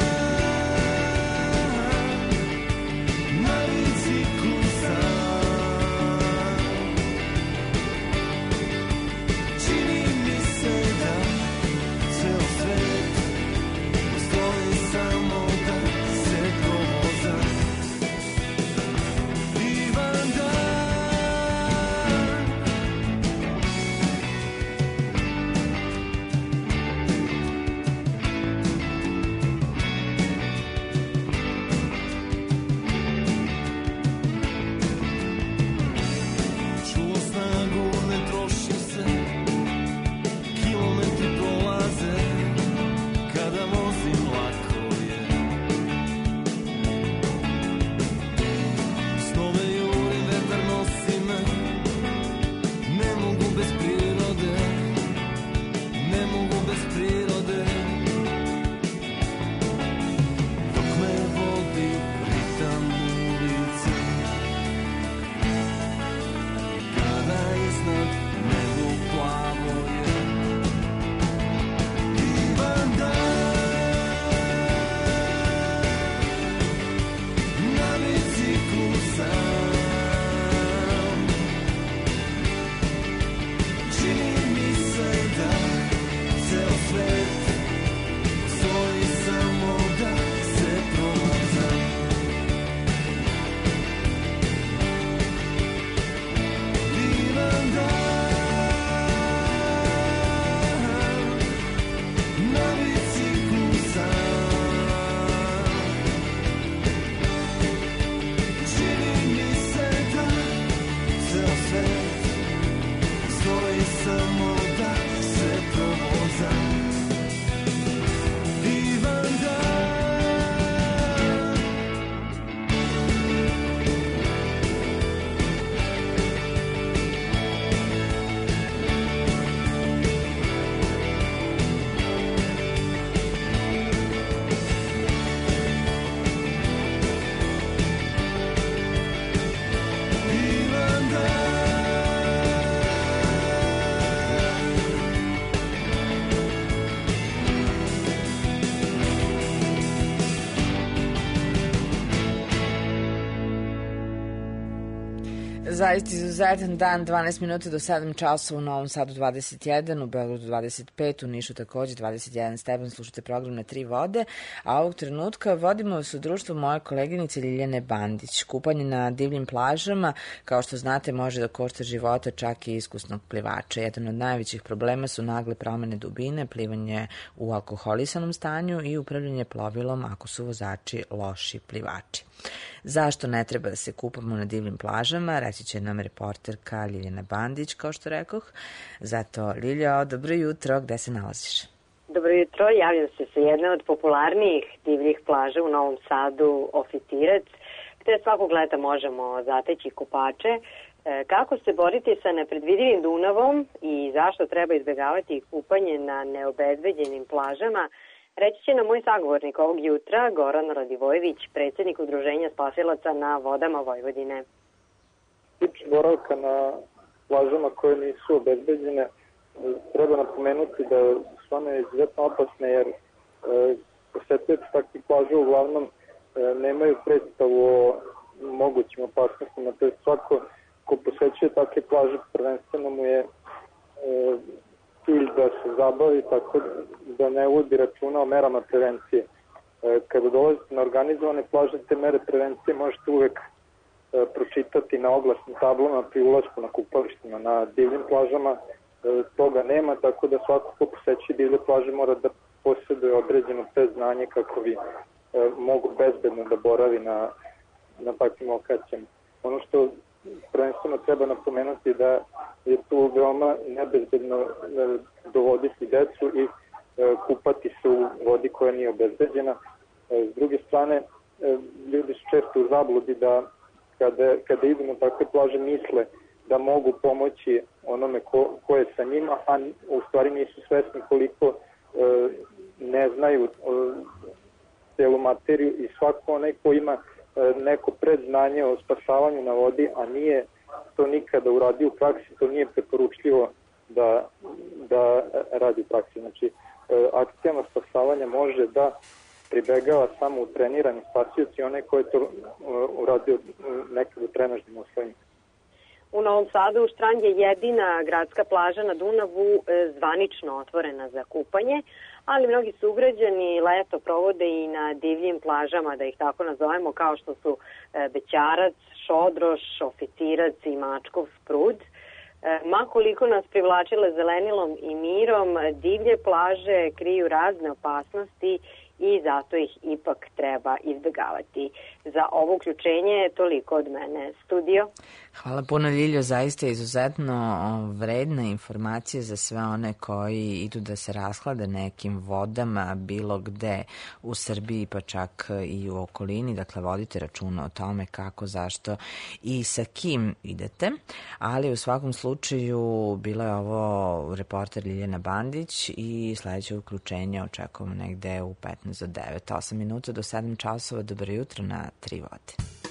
na biciklu sam, čini mi se da ceo svet postoji samo da se provozam. Divan dan, čuo snagu, ne trošim se, kilometri prolaze, kada vozim lako je. Snove jurim, vetar nosi me, ne mogu bez prirode, ne mogu bez prirode. Dok me vodi ritam ulice, kada iznad nebo plavo je. Divan dan na biciklu sam, čini mi se da ceo svet stoji samo da se provozam. Divan dan na biciklu sam, čini mi se da ceo svet stoji samo da se provozam. Divan dan. Divan dan. Zaista izuzetan dan, dvanaest minuta do sedam časova, u Novom Sadu dvadeset jedan, u Beogradu dvadeset pet, u Nišu takođe dvadeset jedan stepen, slušate program Na tri vode, a ovog trenutka vodimo vas u društvu moje koleginice Ljiljane Bandić. Kupanje na divljim plažama, kao što znate, može da košta života čak i iskusnog plivača. Jedan od najvećih problema su nagle promene dubine, plivanje u alkoholisanom stanju i upravljanje plovilom ako su vozači loši plivači. Zašto ne treba da se kupamo na divljim plažama, reći će nam reporterka Ljiljana Bandić, kao što rekoh. Zato, Ljiljo, dobro jutro, gde se nalaziš? Dobro jutro, javljam se sa jedne od popularnijih divljih plaža u Novom Sadu, Oficirac, gde svakog leta možemo zateći kupače. E, kako se boriti sa nepredvidivim Dunavom i zašto treba izbjegavati kupanje na neobezbeđenim plažama, reći će nam moj sagovornik ovog jutra, Goran Radivojević, predsjednik Udruženja spasilaca na vodama Vojvodine. Tiče boravka na plažama koje nisu obezbeđene, treba napomenuti da su one izuzetno opasne, jer e, posetioci takvih plaža uglavnom e, nemaju predstavu o mogućim opasnostima. To je svako ko posećuje takve plaže, prvenstveno mu je e, cilj da se zabavi, tako da ne vodi računa o merama prevencije. E, kada dolazite na organizovane plaže, te mere prevencije možete uvek e, pročitati na oglasnim tablama pri ulasku na kupalištima. Na divljim plažama e, toga nema, tako da svako ko posećuje divlje plaže mora da posjeduje određeno predznanje kako bi e, mogu bezbedno da boravi na, na takvim lokacijama. Ono što prvenstveno treba napomenuti da je tu veoma nebezbedno dovoditi decu i kupati se u vodi koja nije obezbeđena. S druge strane, ljudi su često u zabludi da kada, kada idu na takve plaže misle da mogu pomoći onome ko, ko je sa njima, a u stvari nisu svesni koliko ne znaju celu materiju i svako onaj ko ima neko predznanje o spasavanju na vodi, a nije to nikada uradio u praksi, to nije preporučljivo da, da radi u praksi. Znači, akcijama spasavanja može da pribegava samo u trenirani spasioci, onaj ko je to uradio nekad u trenažnim uslovima. U Novom Sadu Štrand je jedina gradska plaža na Dunavu zvanično otvorena za kupanje, ali mnogi sugrađani leto provode i na divljim plažama, da ih tako nazovemo, kao što su Bećarac, Šodroš, Oficirac i Mačkov Sprud. Ma koliko nas privlačile zelenilom i mirom, divlje plaže kriju razne opasnosti i zato ih ipak treba izbjegavati. Za ovo uključenje je toliko od mene. Studio. Hvala puno, Ljiljo, zaista izuzetno vredna informacija za sve one koji idu da se rashlade nekim vodama bilo gde u Srbiji, pa čak i u okolini. Dakle, vodite računa o tome kako, zašto i sa kim idete. Ali u svakom slučaju bilo je ovo reporter Ljiljana Bandić i sledeće uključenje očekujemo negde u petnaest do devet, osam minuta do sedam časova. Dobro jutro na Tri vode.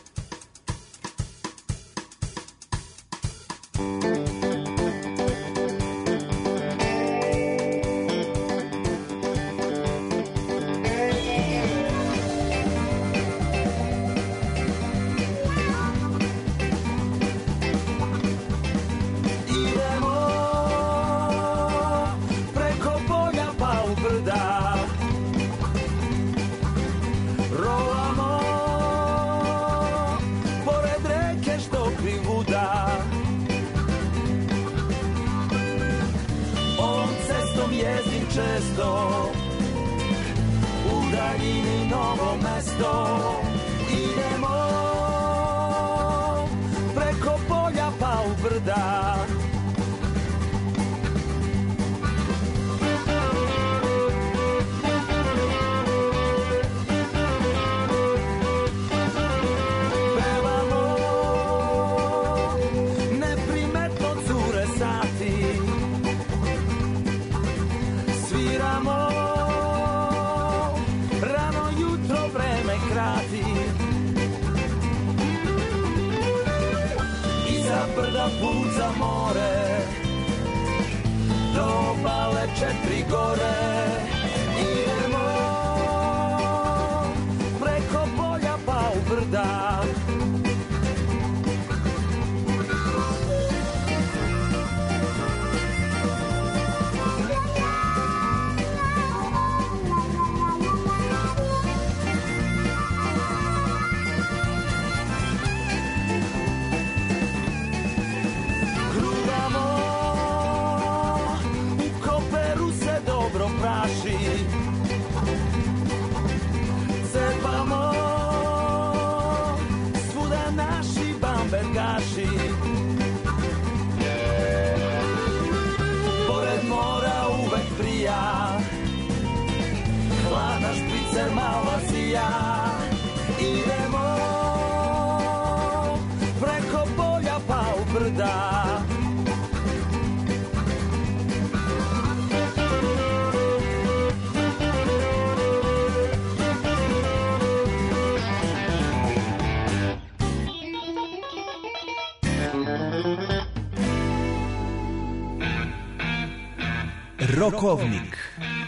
Rokovnik.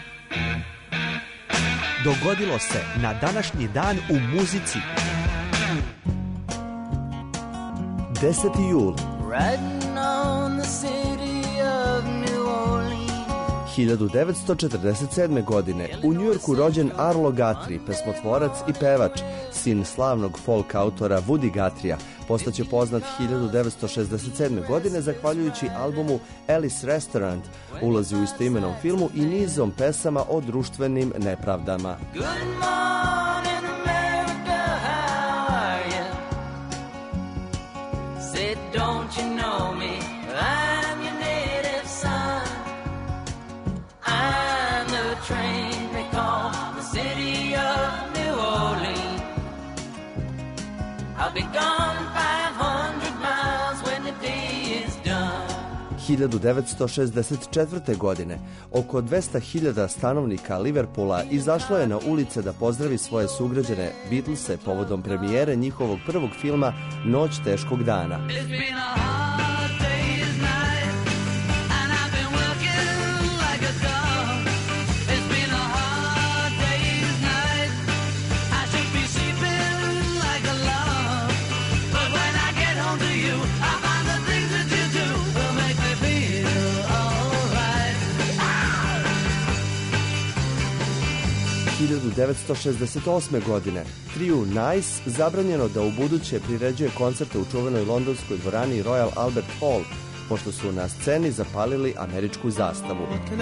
Dogodilo se na današnji dan u muzici. deseti jul hiljadu devetsto četrdeset sedme. godine u Njujorku rođen Arlo Guthrie, pesmotvorac i pevač, sin slavnog folk autora Woody Guthrieja. Postaće poznat hiljadu devetsto šezdeset sedme. godine zahvaljujući albumu Alice Restaurant, ulazi u istoimenom filmu i nizom pesama o društvenim nepravdama. hiljadu devetsto šezdeset četvrte. godine oko dvesta hiljada stanovnika Liverpoola izašlo je na ulice da pozdravi svoje sugrađane Beatlese povodom premijere njihovog prvog filma Noć teškog dana. hiljadu devetsto šezdeset osme. godine triju Nice zabranjeno da u buduće priređuje koncerte u čuvenoj londonskoj dvorani Royal Albert Hall, pošto su na sceni zapalili američku zastavu.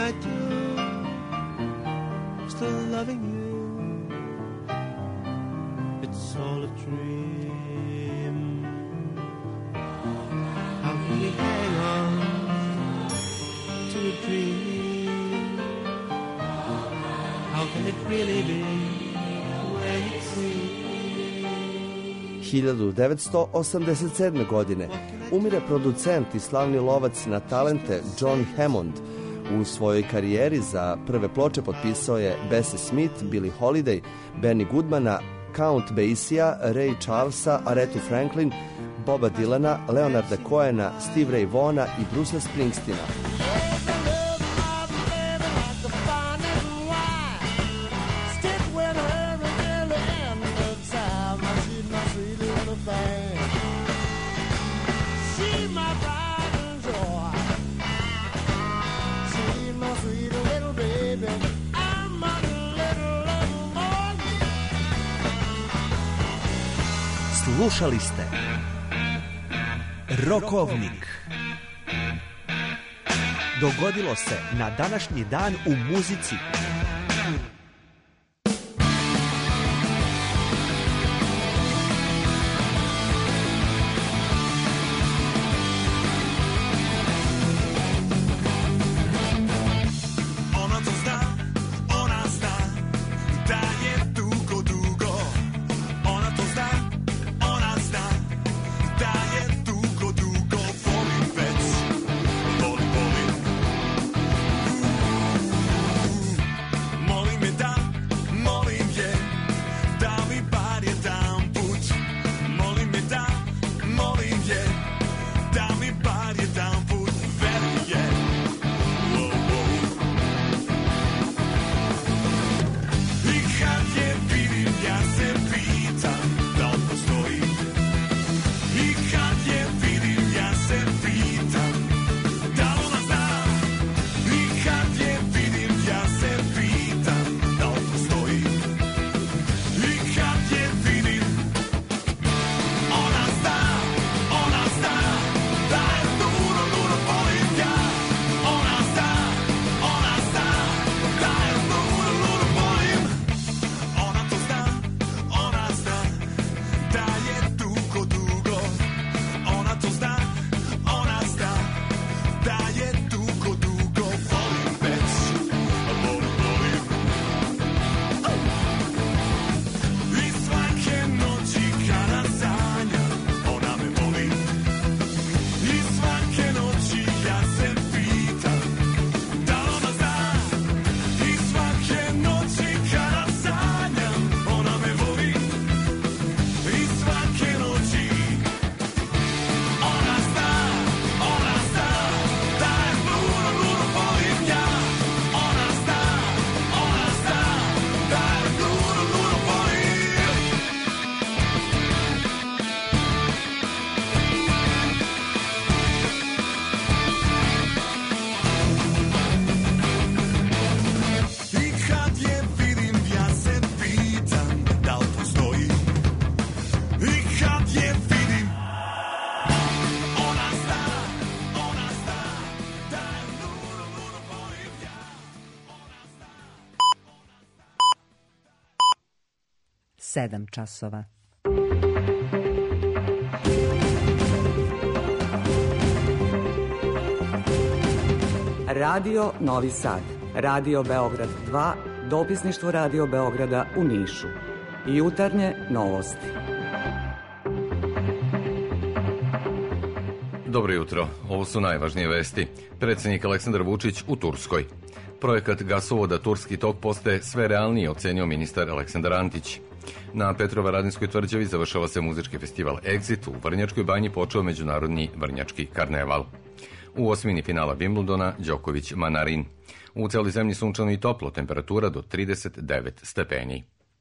hiljadu devetsto osamdeset sedme. godine umire producent i slavni lovac na talente John Hammond. U svojoj karijeri za prve ploče potpisao je Bessie Smith, Billie Holiday, Benny Goodmana, Count Basie'a, Ray Charlesa, Arethu Franklin, Boba Dylana, Leonarda Cohena, Steve Ray Vaughana i Brucea Springsteena. Slušali ste Rokovnik. Dogodilo se na današnji dan u muzici. sedam časova. Radio Novi Sad, Radio Beograd dva, dopisništvo Radio Beograda u Nišu. Jutarnje novosti. Dobro jutro, ovo su najvažnije vesti. Predsjednik Aleksandar Vučić u Turskoj. Projekat gasovoda Turski tok postaje sve realniji, ocenio ministar Aleksandar Antić. Na Petrovaradinskoj tvrđavi završava se muzički festival Exit, u Vrnjačkoj banji počeo međunarodni Vrnjački karneval. U osmini finala Wimbledona Đoković Manarin. U celoj zemlji sunčano i toplo, temperatura do trideset devet stepeni.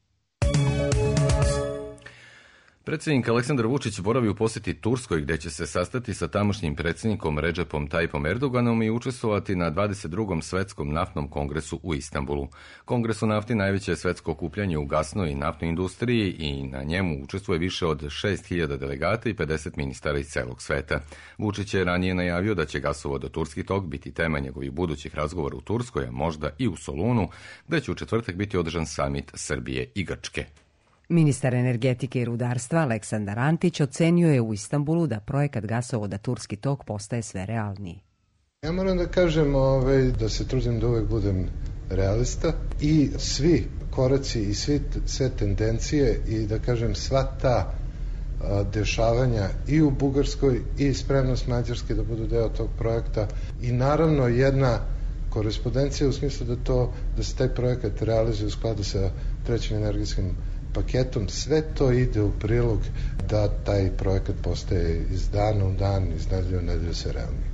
Predsjednik Aleksandar Vučić boravi u posjeti Turskoj, gdje će se sastati sa tamošnjim predsjednikom Redžepom Tayyipom Erdoganom i učestvovati na dvadeset drugom svetskom naftnom kongresu u Istanbulu. Kongres o nafti najveće je svetsko okupljanje u gasnoj i naftnoj industriji i na njemu učestvuje više od šest hiljada delegata i pedeset ministara iz celog sveta. Vučić je ranije najavio da će gasovod Turski tok biti tema njegovih budućih razgovora u Turskoj, a možda i u Solunu, gdje će u četvrtak biti održan samit Srbije i Grčke. Ministar energetike i rudarstva Aleksandar Antić ocenio je u Istanbulu da projekat gasovoda Turski tok postaje sve realniji. Ja moram da kažem ovaj, da se trudim da uvek budem realista i svi koraci i svi, sve tendencije i da kažem sva ta a, dešavanja i u Bugarskoj i spremnost Mađarske da budu deo tog projekta i naravno jedna korespondencija u smislu da, to, da se taj projekat realizuje u skladu sa trećim energetskim paketom, sve to ide u prilog da taj projekat postaje iz dana u dan, iz nedelje u nedelju sve realniji.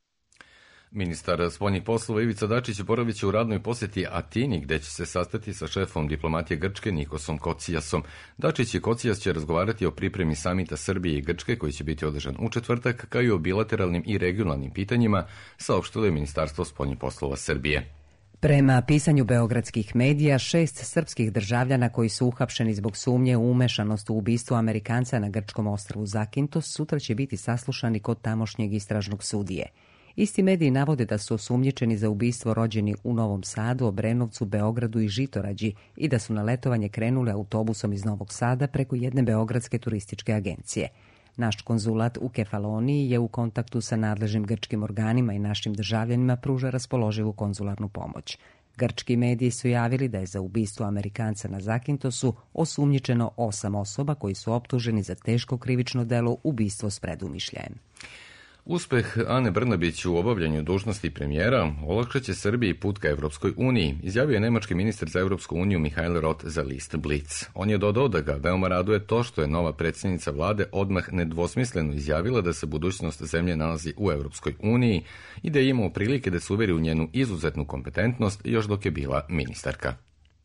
Ministar spoljnih poslova Ivica Dačić boravit će u radnoj posjeti Atini, gdje će se sastati sa šefom diplomatije Grčke Nikosom Kocijasom. Dačić i Kocijas će razgovarati o pripremi samita Srbije i Grčke, koji će biti održan u četvrtak, kao i o bilateralnim i regionalnim pitanjima, saopštilo je Ministarstvo spoljnih poslova Srbije. Prema pisanju beogradskih medija, šest srpskih državljana koji su uhapšeni zbog sumnje u umešanost u ubistvo Amerikanca na grčkom ostrvu Zakintos sutra će biti saslušani kod tamošnjeg istražnog sudije. Isti mediji navode da su osumnjičeni za ubistvo rođeni u Novom Sadu, Obrenovcu, Beogradu i Žitorađi i da su na letovanje krenuli autobusom iz Novog Sada preko jedne beogradske turističke agencije. Naš konzulat u Kefaloniji je u kontaktu sa nadležnim grčkim organima i našim državljanima pruža raspoloživu konzularnu pomoć. Grčki mediji su javili da je za ubistvo Amerikanca na Zakintosu osumnjičeno osam osoba koji su optuženi za teško krivično delo ubistvo s predumišljajem. Uspeh Ane Brnabić u obavljanju dužnosti premijera olakšaće Srbiji put ka Evropskoj uniji, izjavio je nemački ministar za Evropsku uniju Mihael Roth za list Blitz. On je dodao da ga veoma raduje to što je nova predsjednica vlade odmah nedvosmisleno izjavila da se budućnost zemlje nalazi u Evropskoj uniji i da je imao prilike da se uveri u njenu izuzetnu kompetentnost još dok je bila ministarka.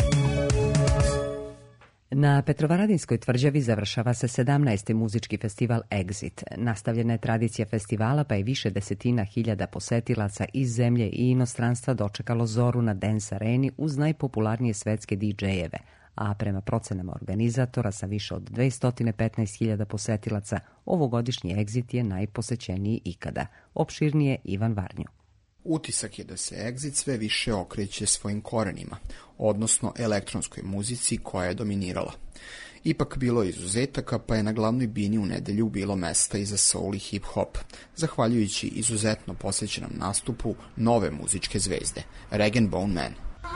Na Petrovaradinskoj tvrđavi završava se sedamnaesti muzički festival Exit. Nastavljena je tradicija festivala, pa je više desetina hiljada posetilaca iz zemlje i inostranstva dočekalo zoru na Dance Areni uz najpopularnije svetske didžejeve, a prema procenama organizatora sa više od dvesta petnaest hiljada posetilaca, ovogodišnji Exit je najposećeniji ikada. Opširnije Ivan Varnju. Utisak je da se Exit sve više okreće svojim korenima, odnosno elektronskoj muzici koja je dominirala. Ipak bilo je izuzetaka, pa je na glavnoj bini u nedelju bilo mesta i za soul i hip-hop, zahvaljujući izuzetno posvećenom nastupu nove muzičke zvezde, Rag and Bone Man.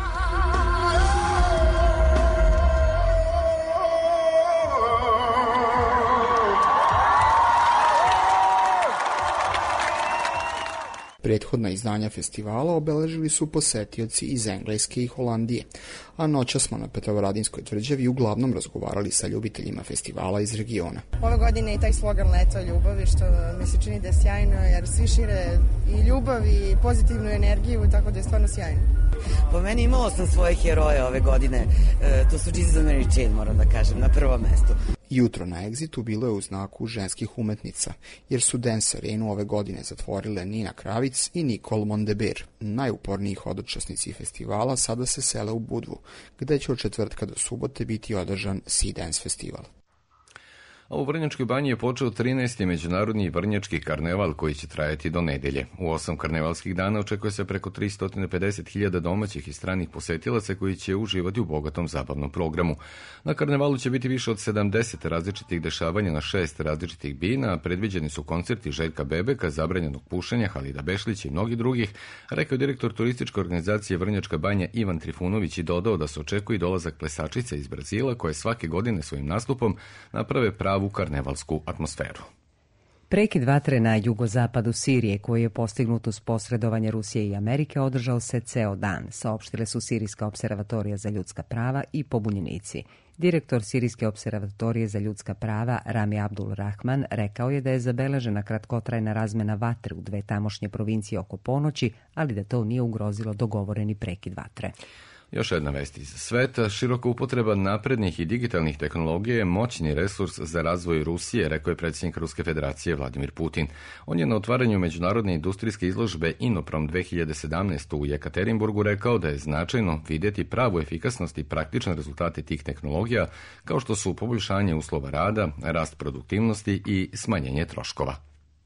Prethodna izdanja festivala obeležili su posetioci iz Engleske i Holandije, a noća smo na Petrovaradinskoj tvrđavi uglavnom razgovarali sa ljubiteljima festivala iz regiona. Ove godine i taj slogan Leto ljubavi, što mi se čini da je sjajno, jer svi šire i ljubav i pozitivnu energiju, tako da je stvarno sjajno. Po meni imala sam svoje heroje ove godine, e, to su Jesus and Mary Chain, moram da kažem, na prvom mestu. Jutro na Exitu bilo je u znaku ženskih umetnica, jer su Dance Arenu ove godine zatvorile Nina Kravic i Nicole Mondeber. Najuporniji hodočasnici festivala sada se sele u Budvu, gde će od četvrtka do subote biti održan Sea Dance festival. A u Vrnjačkoj banji je počeo trinaesti međunarodni Vrnjački karneval koji će trajati do nedelje. U osam karnevalskih dana očekuje se preko tristo pedeset hiljada domaćih i stranih posetilaca koji će uživati u bogatom zabavnom programu. Na karnevalu će biti više od sedamdeset različitih dešavanja na šest različitih bina, a predviđeni su koncerti Željka Bebeka, zabranjenog pušenja, Halida Bešlića i mnogih drugih, rekao je direktor turističke organizacije Vrnjačka banja Ivan Trifunović i dodao da se očekuje dolazak plesačica iz Brazila koje svake godine svojim nastupom naprave pravu karnevalsku atmosferu. Prekid vatre na jugozapadu Sirije, koji je postignut uz posredovanje Rusije i Amerike, održao se ceo dan, saopštile su Sirijska observatorija za ljudska prava i pobunjenici. Direktor Sirijske observatorije za ljudska prava Rami Abdul Rahman rekao je da je zabeležena kratkotrajna razmena vatre u dve tamošnje provincije oko ponoći, ali da to nije ugrozilo dogovoreni prekid vatre. Još jedna vest iz sveta. Široka upotreba naprednih i digitalnih tehnologija je moćni resurs za razvoj Rusije, rekao je predsjednik Ruske federacije Vladimir Putin. On je na otvaranju međunarodne industrijske izložbe Inoprom dve hiljade sedamnaeste. u Jekaterinburgu rekao da je značajno vidjeti pravu efikasnost i praktične rezultate tih tehnologija, kao što su poboljšanje uslova rada, rast produktivnosti i smanjenje troškova.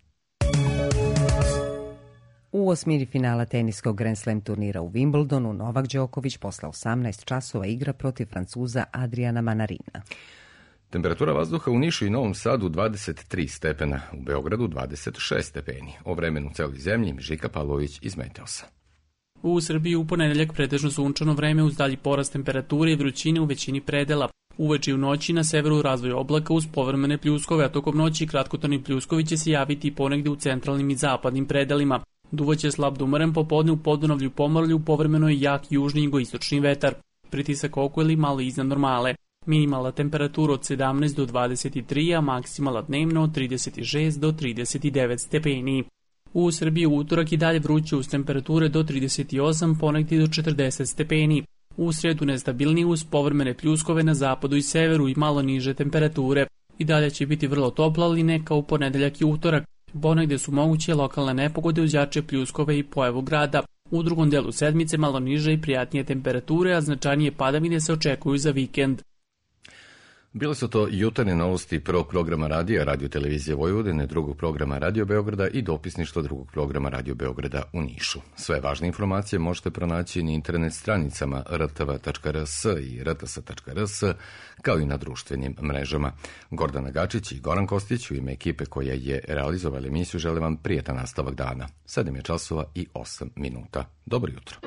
U osmini finala teniskog Grand Slam turnira u Wimbledonu Novak Đoković posle osamnaest časova igra protiv Francuza Adriana Manarina. Temperatura vazduha u Nišu i Novom Sadu dvadeset tri stepena, u Beogradu dvadeset šest stepeni. O vremenu u celoj zemlji Žika Pavlović iz Meteosa. U Srbiji u ponedeljak pretežno sunčano vreme uz dalji porast temperature i vrućine u većini predela. Uveče i u noći na severu razvoj oblaka uz povremene pljuskove, a tokom noći kratkotrajni pljuskovi će se javiti ponegde u centralnim i zapadnim predelima. Duvaće slab do umeren, popodne u Podunavlju i Pomorlju povremeno je jak južni i jugoistočni vetar. Pritisak oko ili malo iznad normale. Minimalna temperatura od sedamnaest do dvadeset tri, a maksimala dnevno od trideset šest do trideset devet stepeni. U Srbiji u utorak i dalje vruće uz temperature do trideset osam, ponegdje do četrdeset stepeni. U sredu nestabilnije uz povremene pljuskove na zapadu i severu i malo niže temperature. I dalje će biti vrlo toplo, ali ne kao u ponedeljak i utorak. Ponegde su moguće lokalne nepogode uz jače pljuskove i pojavu grada. U drugom delu sedmice malo niže i prijatnije temperature, a značajnije padavine se očekuju za vikend. Bile su to jutarnje novosti prvog programa radija, Radio televizije Vojvodine, drugog programa Radio Beograda i dopisništvo drugog programa Radio Beograda u Nišu. Sve važne informacije možete pronaći na internet stranicama r t v tačka r s i r t s tačka r s, kao i na društvenim mrežama. Gordana Gačić i Goran Kostić u ime ekipe koja je realizovala emisiju žele vam prijetan nastavak dana. sedam je časova i osam minuta. Dobro jutro.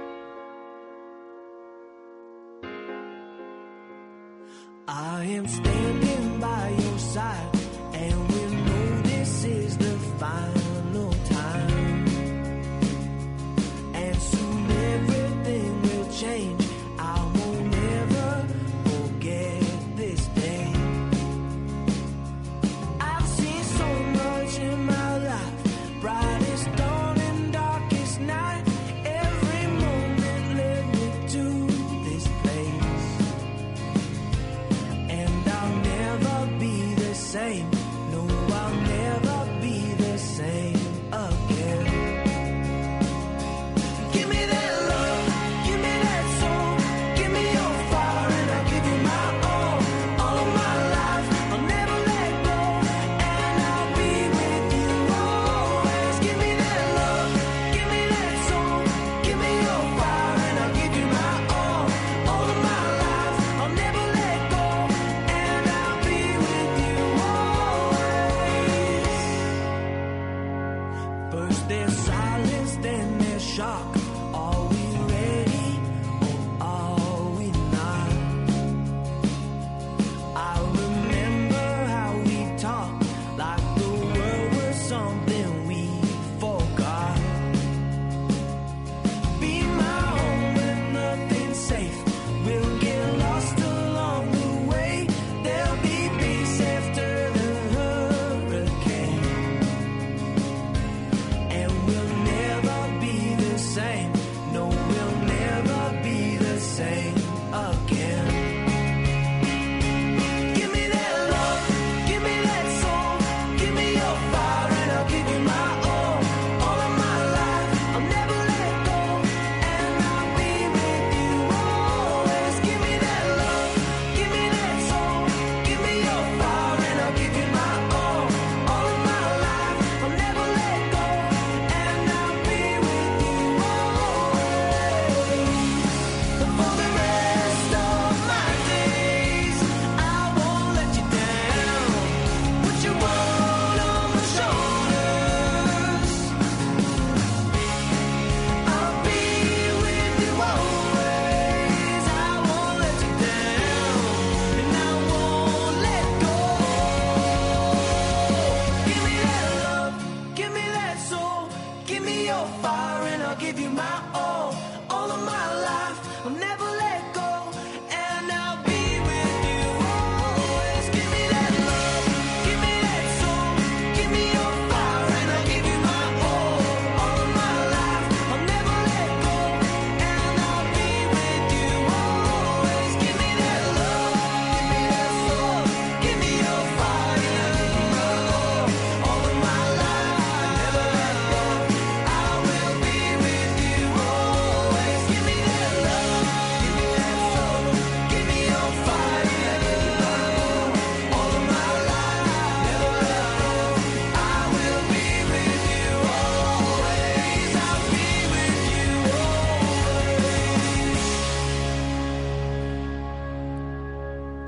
I am standing by your side, and we know this is the final time, and soon everything will change. I won't ever forget this day. I've seen so much in my life, brightest dawn and darkest night. Every moment led me to this place. And I'll never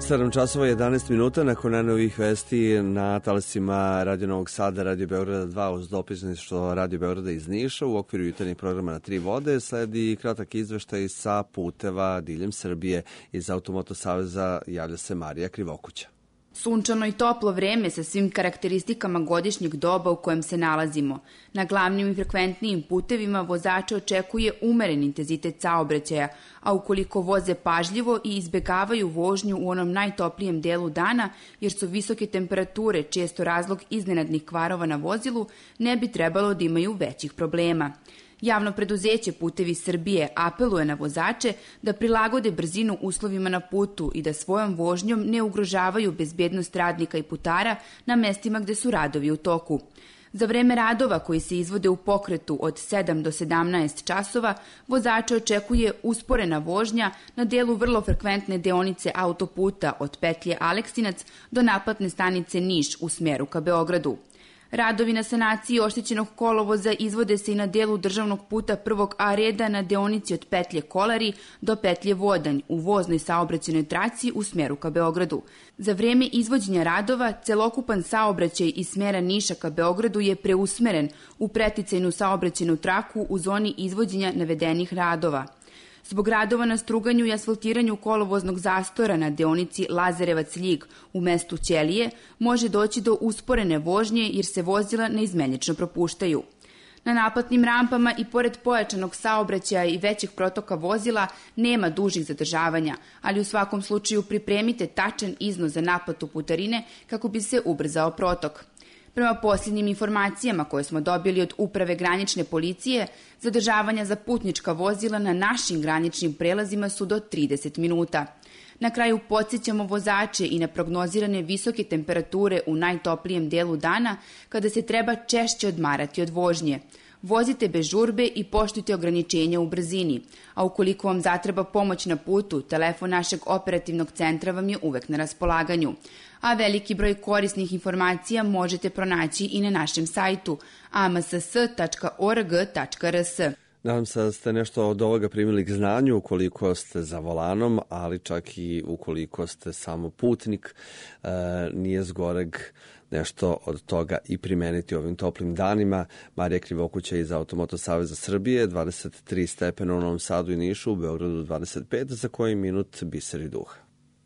sedam časova jedanaest minuta nakon najnovijih vesti na talasima Radio Novog Sada, Radio Beograda dva uz dopisništvo Radio Beograda iz Niša u okviru jutarnjeg programa Na tri vode sledi kratak izveštaj sa puteva diljem Srbije. Iz Automoto saveza javlja se Marija Krivokuća. Sunčano i toplo vreme sa svim karakteristikama godišnjeg doba u kojem se nalazimo. Na glavnim i frekventnijim putevima vozače očekuje umeren intenzitet saobraćaja, a ukoliko voze pažljivo i izbegavaju vožnju u onom najtoplijem delu dana, jer su visoke temperature često razlog iznenadnih kvarova na vozilu, ne bi trebalo da imaju većih problema. Javno preduzeće Putevi Srbije apeluje na vozače da prilagode brzinu uslovima na putu i da svojom vožnjom ne ugrožavaju bezbednost radnika i putara na mestima gde su radovi u toku. Za vreme radova koji se izvode u pokretu od sedam do sedamnaest časova, vozače očekuje usporena vožnja na delu vrlo frekventne deonice autoputa od petlje Aleksinac do naplatne stanice Niš u smeru ka Beogradu. Radovi na sanaciji oštećenog kolovoza izvode se i na delu državnog puta prvog A reda na deonici od petlje Kolari do petlje Vodanj u voznoj saobraćajnoj traci u smeru ka Beogradu. Za vreme izvođenja radova, celokupan saobraćaj iz smera Niša ka Beogradu je preusmeren u preticajnu saobraćajnu traku u zoni izvođenja navedenih radova. Zbog radova na struganju i asfaltiranju kolovoznog zastora na deonici Lazarevac-Ljig u mestu Ćelije može doći do usporene vožnje jer se vozila neizmenično propuštaju. Na naplatnim rampama i pored pojačanog saobraćaja i većeg protoka vozila nema dužih zadržavanja, ali u svakom slučaju pripremite tačan iznos za naplatu putarine kako bi se ubrzao protok. Prema posljednjim informacijama koje smo dobili od Uprave granične policije, zadržavanja za putnička vozila na našim graničnim prelazima su do trideset minuta. Na kraju podsjećamo vozače i na prognozirane visoke temperature u najtoplijem delu dana kada se treba češće odmarati od vožnje. Vozite bez žurbe i poštujte ograničenja u brzini, a ukoliko vam zatreba pomoć na putu, telefon našeg operativnog centra vam je uvek na raspolaganju. A veliki broj korisnih informacija možete pronaći i na našem sajtu a m s s tačka o r g tačka r s. Nadam se da ste nešto od ovoga primili k znanju ukoliko ste za volanom, ali čak i ukoliko ste samo putnik, e, nije zgoreg nešto od toga i primeniti ovim toplim danima. Marija Krivokuća iz Automoto saveza Srbije, dvadeset tri stepena u Novom Sadu i Nišu, u Beogradu dvadeset pet, za koji minut Biser i duha.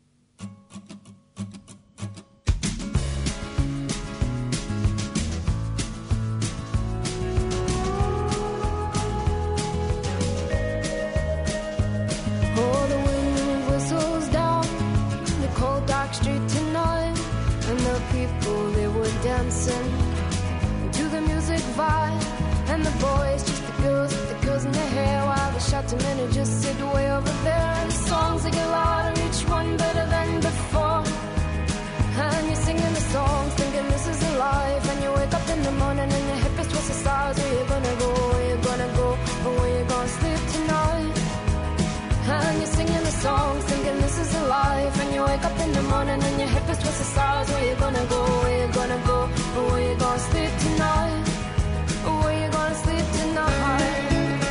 Dancing to the music vibe, and the boys, just the girls with the girls in their hair, while the shouting men who just sit way over there. And the songs they get louder, each one better than before. And you're singing the songs, thinking this is a life. And you wake up in the morning and your hip is twist the stars. Where you gonna go? Where you gonna go? Or where you gonna sleep tonight? And you're singing the songs, thinking this is a life. And you wake up in the morning and your hip is twist the stars. Where you gonna go? Where you gonna go? Or where you gonna sleep tonight? Or where you gonna sleep tonight?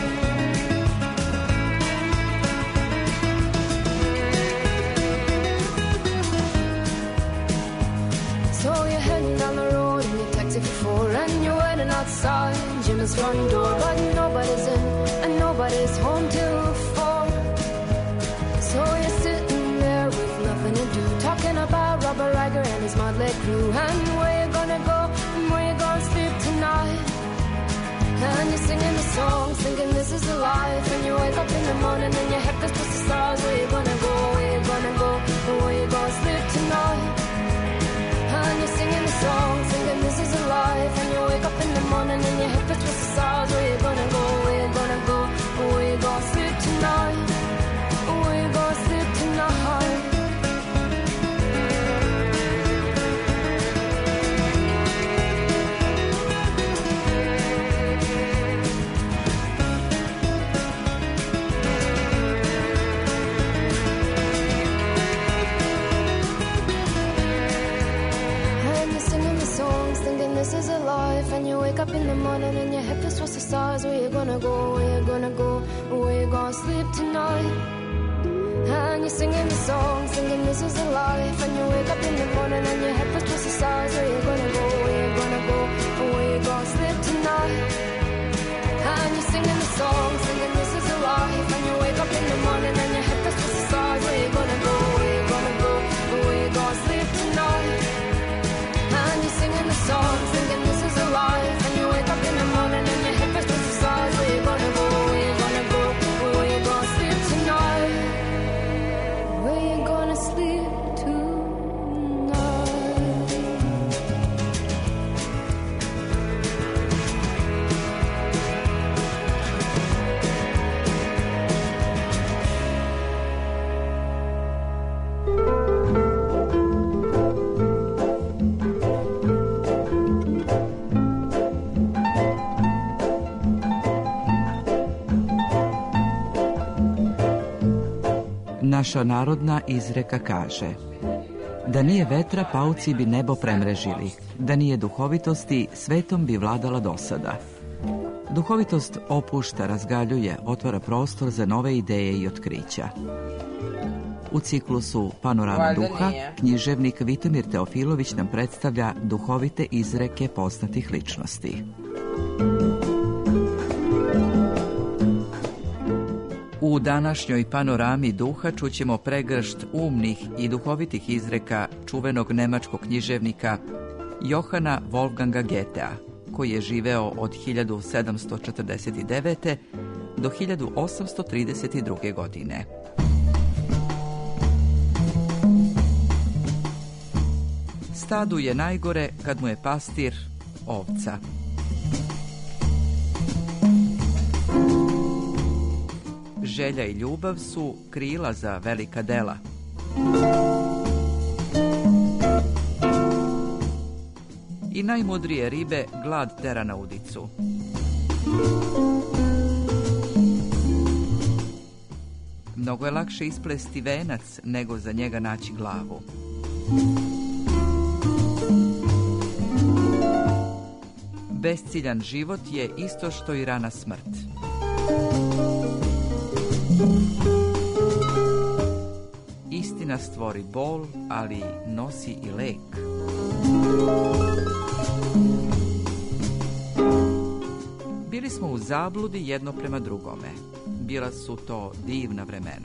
So you're heading down the road in your taxi for four, and you're waiting outside Jim's front door, but nobody's in and nobody's home till four. So you're sitting there with nothing to do, talking about Robert Riger and his motley crew, and where you gonna go and where you gonna sleep tonight. And you're singing the songs, thinking this is a life. And you wake up in the morning and your head goes to the stars. Where you gonna go, where you gonna go, and where you gonna sleep tonight. And you're singing the songs, thinking this is a life. And you wake up in the morning and your head goes to the stars. Where you gonna go, where you gonna go, and where you gonna sleep tonight. Where you gonna sleep tonight. This is a life, and you wake up in the morning and your head feels towards the stars. Where you gonna go, where you gonna go, where you gonna sleep tonight. And you're singing the song, singing this is a life. And you wake up in the morning and your head feels towards the stars. Where you gonna go, where you gonna go, or where you gonna sleep tonight? And you're singing the song, singing this is a life. And you wake up in the morning and your head feels towards the stars. Where you gonna go, where you gonna go, or where you gonna sleep tonight? And you're singing the song, singing this is a life. And you wake up in the morning and your head feels towards the stars. Where you gonna go, where you gonna go, or where you gonna sleep tonight? Where you gonna sleep tonight? Naša narodna izreka kaže: da nije vetra, pauci bi nebo premrežili, da nije duhovitosti, svetom bi vladala dosada. Duhovitost opušta, razgaljuje, otvara prostor za nove ideje i otkrića. U ciklusu Panorama Valjda duha, nije. književnik Vitomir Teofilović nam predstavlja duhovite izreke poznatih ličnosti. U današnjoj Panorami duha čućemo pregršt umnih i duhovitih izreka čuvenog nemačkog književnika Johana Wolfganga Goethea, koji je živeo od hiljadu sedamsto četrdeset devete. do hiljadu osamsto trideset druge. godine. Stadu je najgore kad mu je pastir ovca. Želja i ljubav su krila za velika dela. I najmudrije ribe glad tera na udicu. Mnogo je lakše isplesti venac nego za njega naći glavu. Besciljan život je isto što i rana smrt. Istina stvori bol, ali nosi i lek. Bili smo u zabludi jedno prema drugome. Bila su to divna vremena.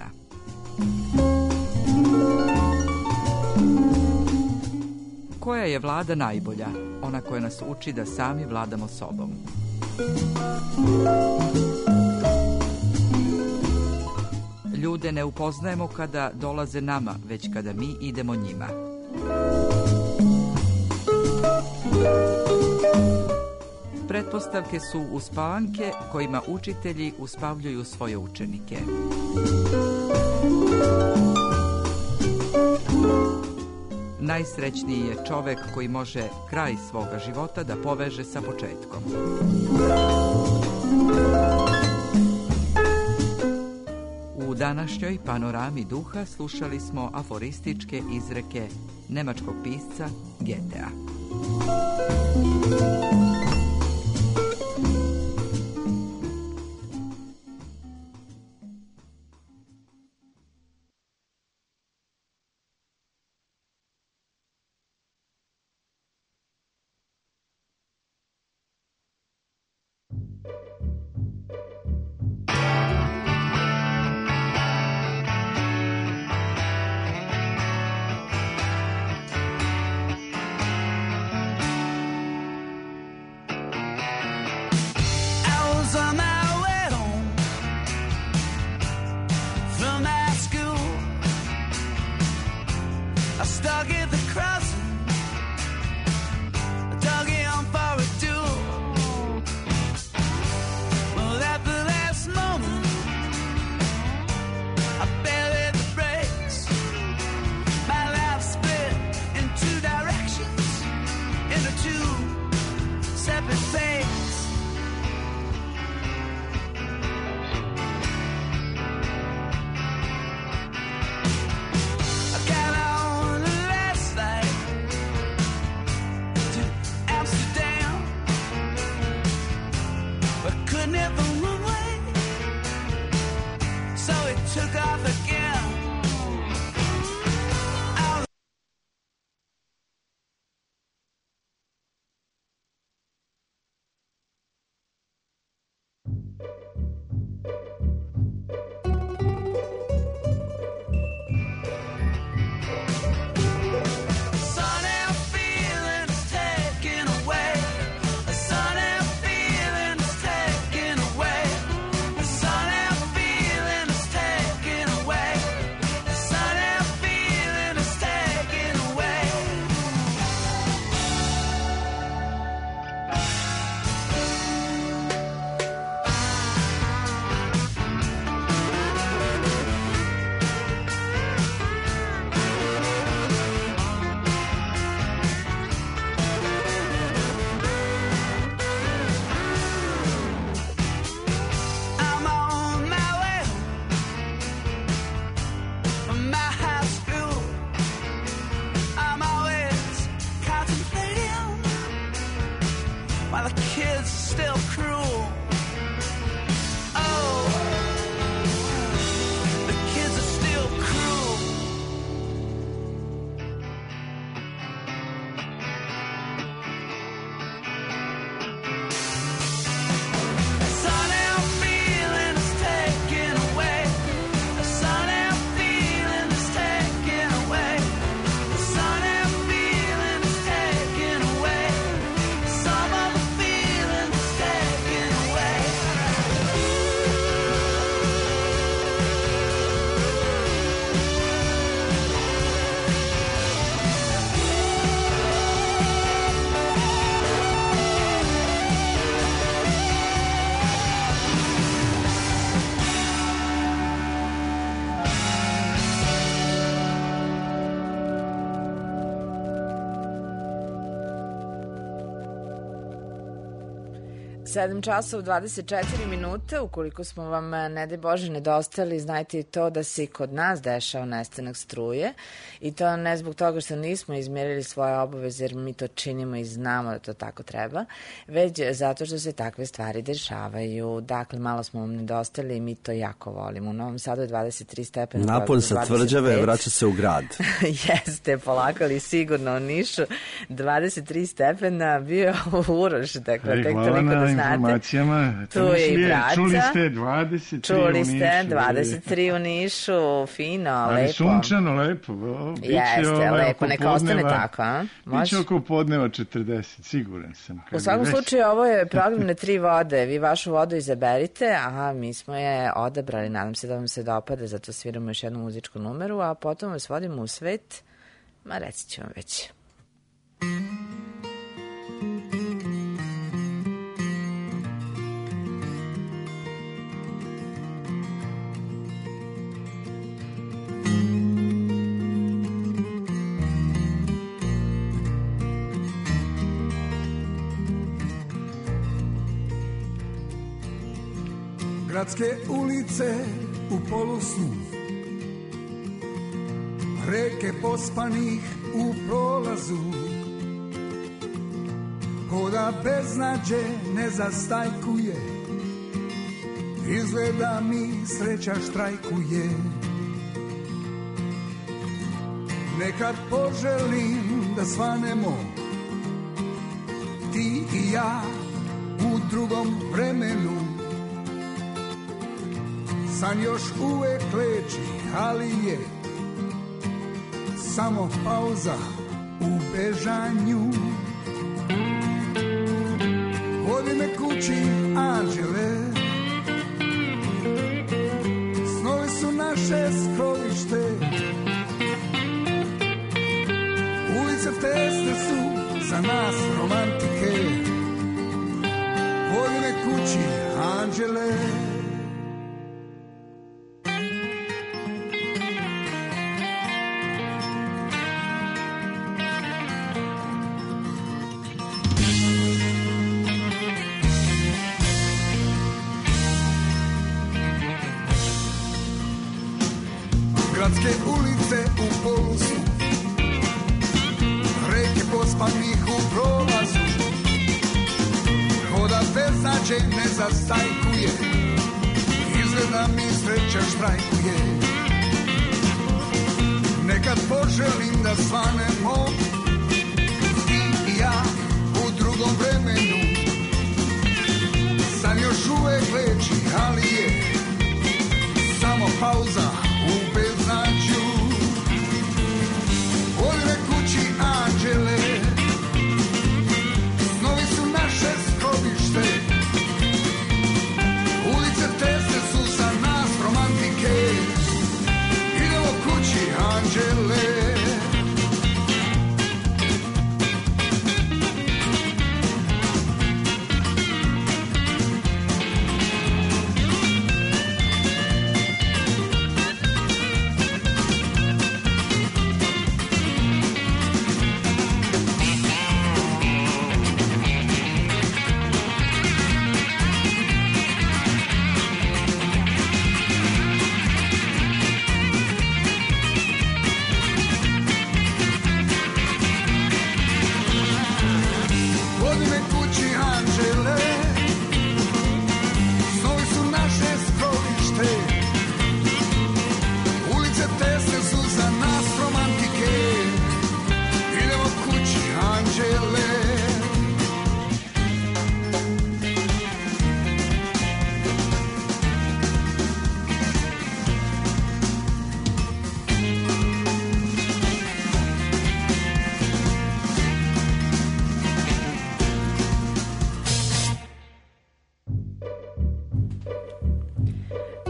Koja je vlada najbolja? Ona koja nas uči da sami vladamo sobom. Ljude ne upoznajemo kada dolaze nama, već kada mi idemo njima. Pretpostavke su uspavanke kojima učitelji uspavljuju svoje učenike. Najsrećniji je čovek koji može kraj svoga života da poveže sa početkom. U današnjoj Panorami duha slušali smo aforističke izreke nemačkog pisca Goethea. sedam časova dvadeset četiri minute. Ukoliko smo vam, ne daj Bože, nedostali, znajte i to da se i kod nas dešao nestanak struje i to ne zbog toga što nismo izmjerili svoje obaveze jer mi to činimo i znamo da to tako treba, već zato što se takve stvari dešavaju. Dakle, malo smo vam nedostali i mi to jako volimo. U Novom Sadu je dvadeset tri stepena. Napon sa Tvrđave vraća se u grad. Jeste, polako ali sigurno u Nišu dvadeset tri stepena, bio Uroš, dakle, tek toliko da znate. Informacijama. Tu je i braca. Čuli ste dvadeset tri Čuli u Nišu. Čuli ste dvadeset tri u Nišu, fino, ali lepo. Sunčano, lepo. O, Jeste, ovaj, lepo, neka ostane tako, a? Biće oko podneva četrdeset, siguran sam. U svakom već... slučaju, ovo je program na tri vode. Vi vašu vodu izaberite, a mi smo je odabrali. Nadam se da vam se dopade, zato sviramo još jednu muzičku numeru, a potom vas vodimo u svet. Ma, reci ću vam već. Gradske ulice u polusnu, reke pospanih u prolazu, koda beznađe ne zastajkuje, izgleda mi sreća štrajkuje. Nekad poželim da svanemo, ti i ja u drugom vremenu. San još uvek leči, ali je samo pauza u bežanju. Vodi me kući, anđele, snovi su naše skrovište. Ulice tesne su za nas romantike. Vodi me kući, anđele. Gradske ulice u polusu, reke pospanih u prolazu, hoda beznađe ne zastajkuje, izgleda mi sreća štrajkuje. Nekad poželim da svanemo, ti i ja u drugom vremenu. San još uvek leči,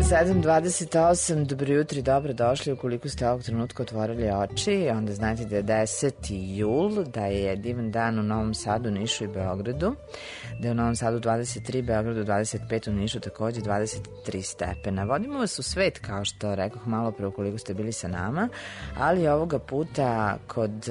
sedam dvadeset osam, dobro jutro i dobro došli. Ukoliko ste ovog trenutka otvorili oči, onda znajte da je deseti jul, da je divan dan u Novom Sadu, Nišu i Beogradu, da je u Novom Sadu dvadeset tri, Beogradu dvadeset pet, u Nišu takođe dvadeset tri stepena. Vodimo vas u svet, kao što rekoh malo pre ukoliko ste bili sa nama, ali ovoga puta kod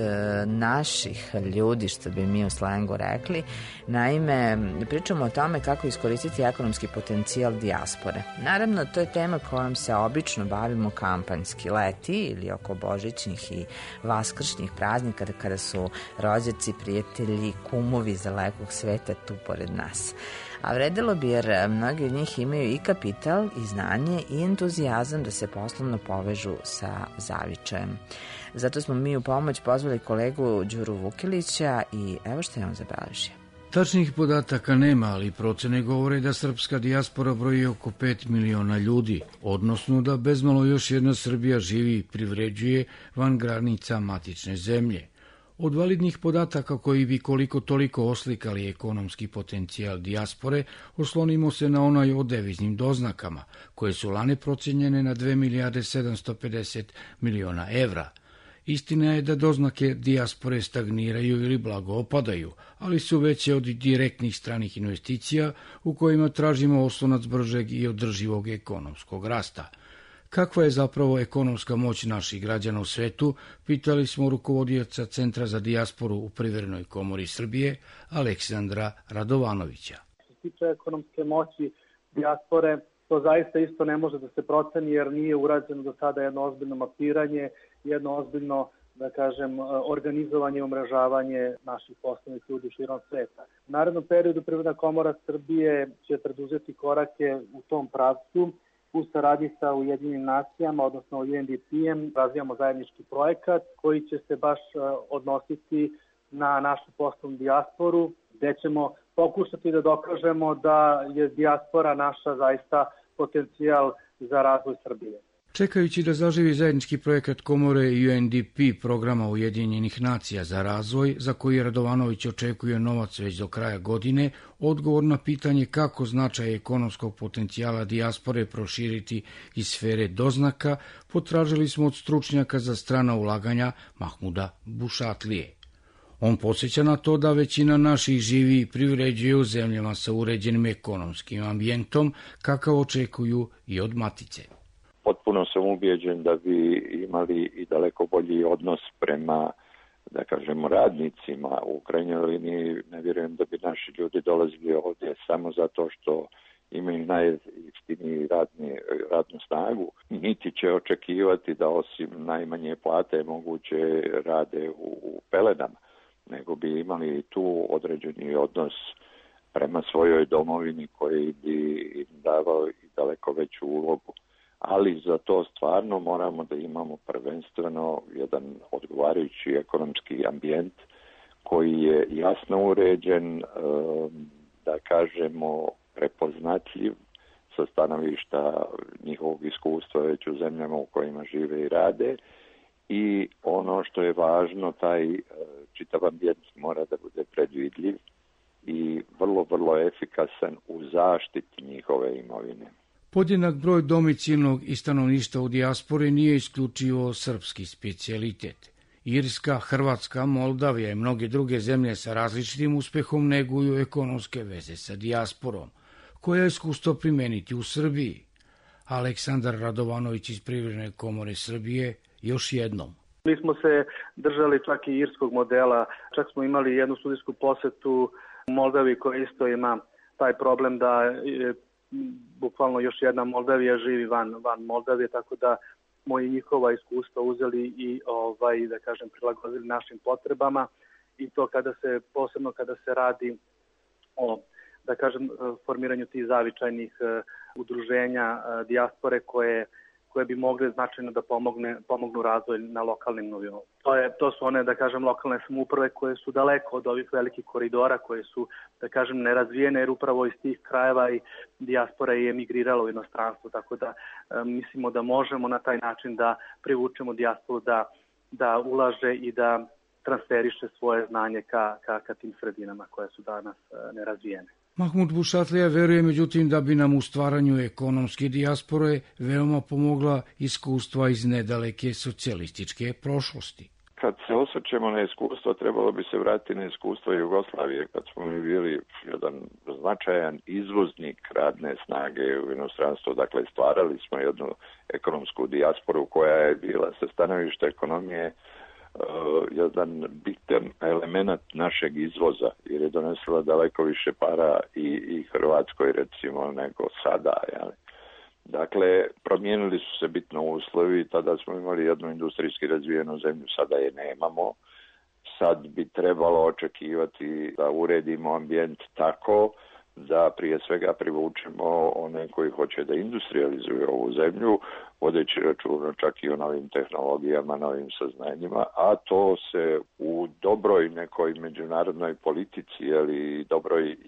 naših ljudi, što bi mi u slengu rekli. Naime, pričamo o tome kako iskoristiti ekonomski potencijal dijaspore. Naravno, to je tema kojom se obično bavimo kampanjski, leti ili oko božićnih i vaskršnjih praznika, kada su rođaci, prijatelji, kumovi za lekog sveta tu pored nas. A vredelo bi, jer mnogi od njih imaju i kapital, i znanje, i entuzijazam da se poslovno povežu sa zavičajem. Zato smo mi u pomoć pozvali kolegu Đuru Vukilića i evo što je on zabeležio. Tačnih podataka nema, ali procene govore da srpska dijaspora broji oko pet miliona ljudi, odnosno da bezmalo još jedna Srbija živi i privređuje van granica matične zemlje. Od validnih podataka koji bi koliko toliko oslikali ekonomski potencijal dijaspore, oslonimo se na onaj o deviznim doznakama, koje su lane procenjene na dve milijarde sedamsto pedeset miliona evra. Istina je da doznake dijaspore stagniraju ili blago opadaju, ali su veće od direktnih stranih investicija u kojima tražimo oslonac bržeg i održivog ekonomskog rasta. Kakva je zapravo ekonomska moć naših građana u svetu, pitali smo rukovodioca Centra za dijasporu u Privrednoj komori Srbije, Aleksandra Radovanovića. Što se tiče ekonomske moći dijaspore, to zaista isto ne može da se proceni jer nije urađeno do sada jedno ozbiljno mapiranje, jedno ozbiljno, da kažem, organizovanje i umrežavanje naših poslovnih ljudi širom sveta. U narednom periodu Privredna komora Srbije će preduzeti korake u tom pravcu. U saradnji sa Ujedinjenim nacijama, odnosno U N D P-em, razvijamo zajednički projekat koji će se baš odnositi na našu poslovnu dijasporu, gde ćemo pokušati da dokažemo da je dijaspora naša zaista potencijal za razvoj Srbije. Čekajući da zaživi zajednički projekat Komore i U N D P programa Ujedinjenih nacija za razvoj, za koji Radovanović očekuje novac već do kraja godine, odgovor na pitanje kako značaj ekonomskog potencijala dijaspore proširiti iz sfere doznaka, potražili smo od stručnjaka za strana ulaganja Mahmuda Bušatlije. On podsjeća na to da većina naših živi i privređuje u zemljama sa uređenim ekonomskim ambijentom, kakav očekuju i od matice. Potpuno sam ubijeđen da bi imali i daleko bolji odnos prema, da kažemo, radnicima. U krajnjoj liniji ne vjerujem da bi naši ljudi dolazili ovdje samo zato što imaju najjeftiniji radni, radnu snagu. Niti će očekivati da osim najmanje plate moguće rade u, u pelenama, nego bi imali tu određeni odnos prema svojoj domovini koji bi im davao i daleko veću ulogu. Ali za to stvarno moramo da imamo prvenstveno jedan odgovarajući ekonomski ambijent koji je jasno uređen, da kažemo prepoznatljiv sa stanovišta njihovog iskustva već u zemljama u kojima žive i rade. I ono što je važno, taj čitav ambijent mora da bude predvidljiv i vrlo, vrlo efikasan u zaštiti njihove imovine. Podjednak broj domicilnog i stanovništva u dijaspori nije isključivo srpski specijalitet. Irska, Hrvatska, Moldavija i mnoge druge zemlje sa različitim uspehom neguju ekonomske veze sa dijasporom. Koja iskustvo primeniti u Srbiji? Aleksandar Radovanović iz Privredne komore Srbije još jednom. Mi smo se držali čak i irskog modela, čak smo imali jednu studijsku posetu u Moldaviji koja isto ima taj problem da je bukvalno još jedna Moldavija živi van, van Moldavije, tako da smo i njihova iskustva uzeli i ovaj, da kažem, prilagodili našim potrebama i to kada se, posebno kada se radi o, da kažem, formiranju tih zavičajnih uh, udruženja uh, dijaspore koje koje bi mogle značajno da pomogne, pomognu razvoj na lokalnim nivoima. To, je, to su one, da kažem, lokalne samouprave koje su daleko od ovih velikih koridora, koje su, da kažem, nerazvijene, jer upravo iz tih krajeva i dijaspora je emigrirala u inostranstvo, tako da e, mislimo da možemo na taj način da privučemo dijasporu da, da ulaže i da transferiše svoje znanje ka, ka, ka tim sredinama koje su danas nerazvijene. Mahmud Bušatlija veruje međutim da bi nam u stvaranju ekonomske dijaspore veoma pomogla iskustva iz nedaleke socijalističke prošlosti. Kad se osvrćemo na iskustvo, trebalo bi se vratiti na iskustvo Jugoslavije, kad smo mi bili jedan značajan izvoznik radne snage u inostranstvu, dakle stvarali smo jednu ekonomsku dijasporu koja je bila sa stanovišta ekonomije uh, jedan bitan element našeg izvoza, jer je donesla daleko više para i, i Hrvatskoj recimo nego sada, jel? Dakle, promijenili su se bitno uslovi, tada smo imali jednu industrijski razvijenu zemlju, sada je nemamo. Sad bi trebalo očekivati da uredimo ambijent tako da prije svega privučemo one koji hoće da industrializuju ovu zemlju, vodeći računa čak i o novim tehnologijama, novim saznanjima, a to se u dobroj nekoj međunarodnoj politici ili dobroj e,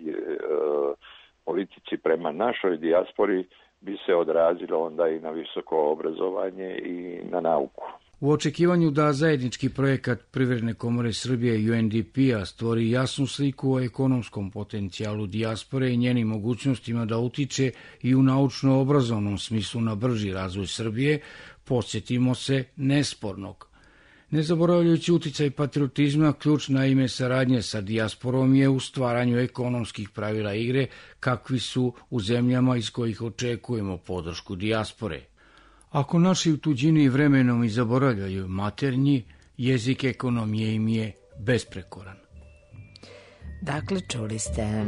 politici prema našoj dijaspori bi se odrazilo onda i na visoko obrazovanje i na nauku. U očekivanju da zajednički projekat Privredne komore Srbije i U N D P-a stvori jasnu sliku o ekonomskom potencijalu dijaspore i njenim mogućnostima da utiče i u naučno-obrazovnom smislu na brži razvoj Srbije, podsjetimo se nespornog. Nezaboravljajući uticaj patriotizma, ključ na ime saradnje sa dijasporom je u stvaranju ekonomskih pravila igre kakvi su u zemljama iz kojih očekujemo podršku dijaspore. Ako naši u tuđini vremenom i zaboravljaju maternji, jezik ekonomije im je besprekoran. Dakle, čuli ste,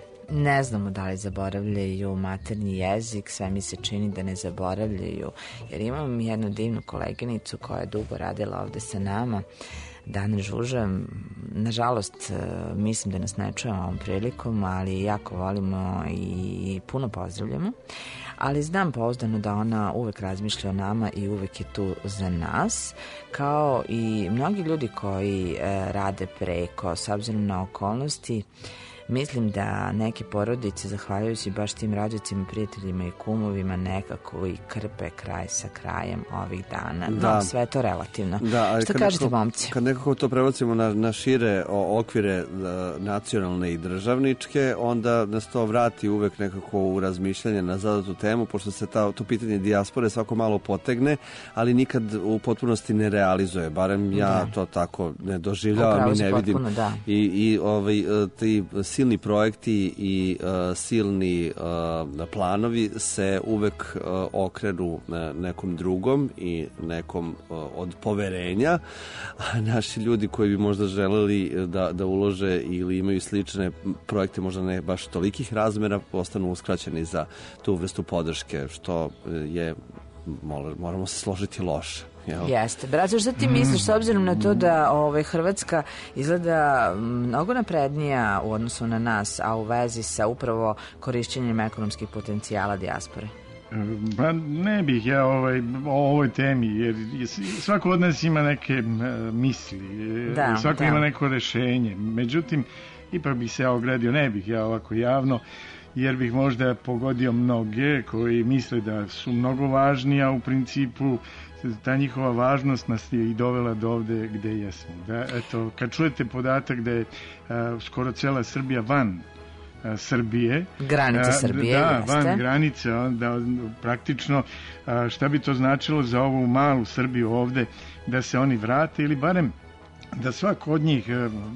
ne znamo da li zaboravljaju maternji jezik, sve mi se čini da ne zaboravljaju, jer imam jednu divnu koleginicu koja je dugo radila ovde sa nama, Dana Žuža. Nažalost, mislim da nas ne čujemo ovom prilikom, ali jako volimo i puno pozdravljamo. Ali znam pouzdano da ona uvek razmišlja o nama i uvek je tu za nas, kao i mnogi ljudi koji e, rade preko, s obzirom na okolnosti. Mislim da neke porodice, zahvaljujući baš tim rođacima, prijateljima i kumovima, nekako i krpe kraj sa krajem ovih dana. Da. No, sve je to relativno. Da, šta kažete, nekako, momci? Kad nekako to prebacimo na, na šire o, okvire nacionalne i državničke, onda nas to vrati uvek nekako u razmišljanje na zadatu temu, pošto se ta, to pitanje dijaspore svako malo potegne, ali nikad u potpunosti ne realizuje. Barem ja da. to tako ne doživljavam i ne vidim. Potpuno, da. I, i ovaj, ti silni projekti i uh, silni uh, planovi se uvek uh, okrenu nekom drugom i nekom uh, od poverenja, a naši ljudi koji bi možda želeli da, da ulože ili imaju slične projekte, možda ne baš tolikih razmera, postanu uskraćeni za tu vrstu podrške, što je, moramo se složiti, loše. Jel? Jeste. Braćo, šta ti misliš s obzirom na to da ovaj, Hrvatska izgleda mnogo naprednija u odnosu na nas, a u vezi sa upravo korišćenjem ekonomskih potencijala dijaspore? Pa ne bih ja ovaj, o ovoj temi, jer svako od nas ima neke misli, da, svako da. ima neko rešenje. Međutim, ipak bih se ja ogradio, ne bih ja ovako javno, jer bih možda pogodio mnoge koji misle da su mnogo važni, a u principu ta njihova važnost nas je i dovela do ovde gde jesmo. Da, eto, kad čujete podatak da je a, skoro cela Srbija van a, Srbije, granice Srbije, da, jeste. van granice, da praktično a, šta bi to značilo za ovu malu Srbiju ovde, da se oni vrate ili barem da svak od njih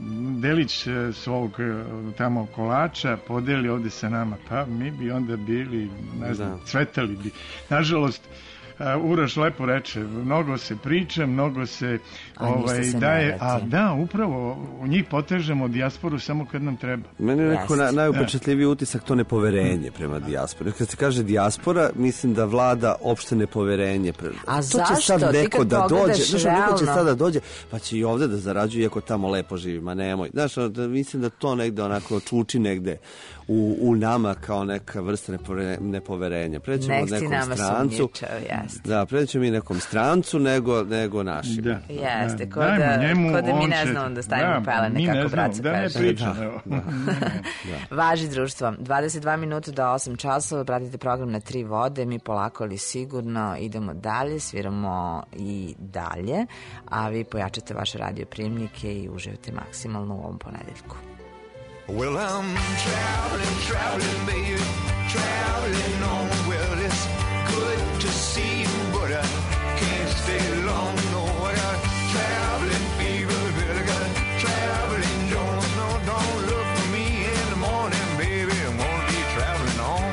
delić svog tamo kolača podeli ovde sa nama, pa mi bi onda bili, ne znam, cvetali bi. Nažalost, Uroš lepo reče, mnogo se priča, mnogo se, ovaj, se daje, a da, upravo u njih potežemo dijasporu samo kad nam treba. Meni je neko na, najupečatljiviji utisak to nepoverenje prema dijaspori. Kad se kaže dijaspora, mislim da vlada opšte nepoverenje. A to zašto? Će sad neko da dođe, znaš, neko će sada da dođe, pa će i ovde da zarađuje, iako tamo lepo živi, ma nemoj. Znaš, da, mislim da to negde onako čuči negde u, u nama kao neka vrsta nepoverenja. Pređemo od nekom strancu. Jeste. Da, prećemo mi nekom strancu nego, nego našim. Da. Jeste, ko da, njemu, ko da mi ne će, znamo da stavimo da, pelene kako brat se da ne peže. pričam, da, evo. da. Važi društvo, dvadeset dva minuta do osam časova, pratite program Na tri vode, mi polako ali sigurno idemo dalje, sviramo i dalje, a vi pojačate vaše radio prijemnike i uživate maksimalno u ovom ponedeljku. Well, I'm traveling, traveling, baby, traveling on. Well, it's good to see you, but I can't stay long. No, I got traveling fever, I got traveling Jones. No, don't look for me in the morning, baby, I'm gonna be traveling on.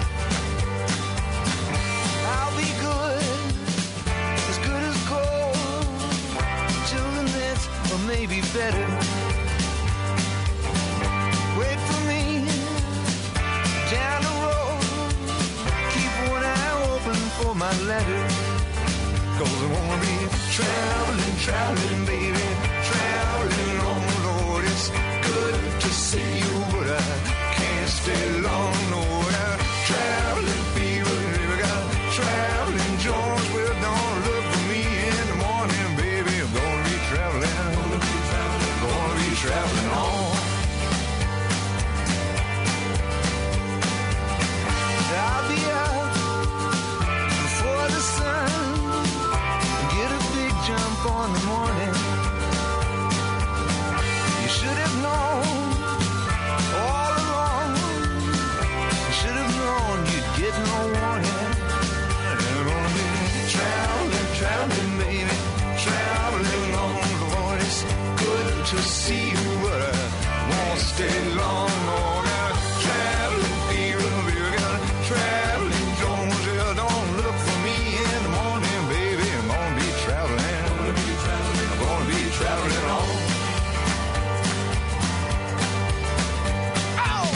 I'll be good, as good as gold, till the next, or maybe better. Wait for me down the road. Keep one eye open for my letter. Cause I wanna be traveling, traveling, baby, traveling on the road. It's good to see you, but I can't stay long. No, I got traveling fever, I got traveling Jones. Well, don't look for me in the morning, baby. I'm gonna be traveling, gonna be traveling, gonna be traveling on. I'll be out before the sun and get a big jump on the morning. You should have known all along. You should have known you'd get no warning. I'm gonna be traveling, traveling, baby, traveling on the road. It's good to see you, but I won't stay long. No, now traveling fever, baby, got traveling Jones. Yeah, don't look for me in the morning, baby. I'm gonna be traveling. I'm gonna be traveling. I'm gonna be traveling on. Ow!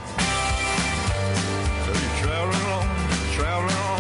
I'll be traveling on, traveling on.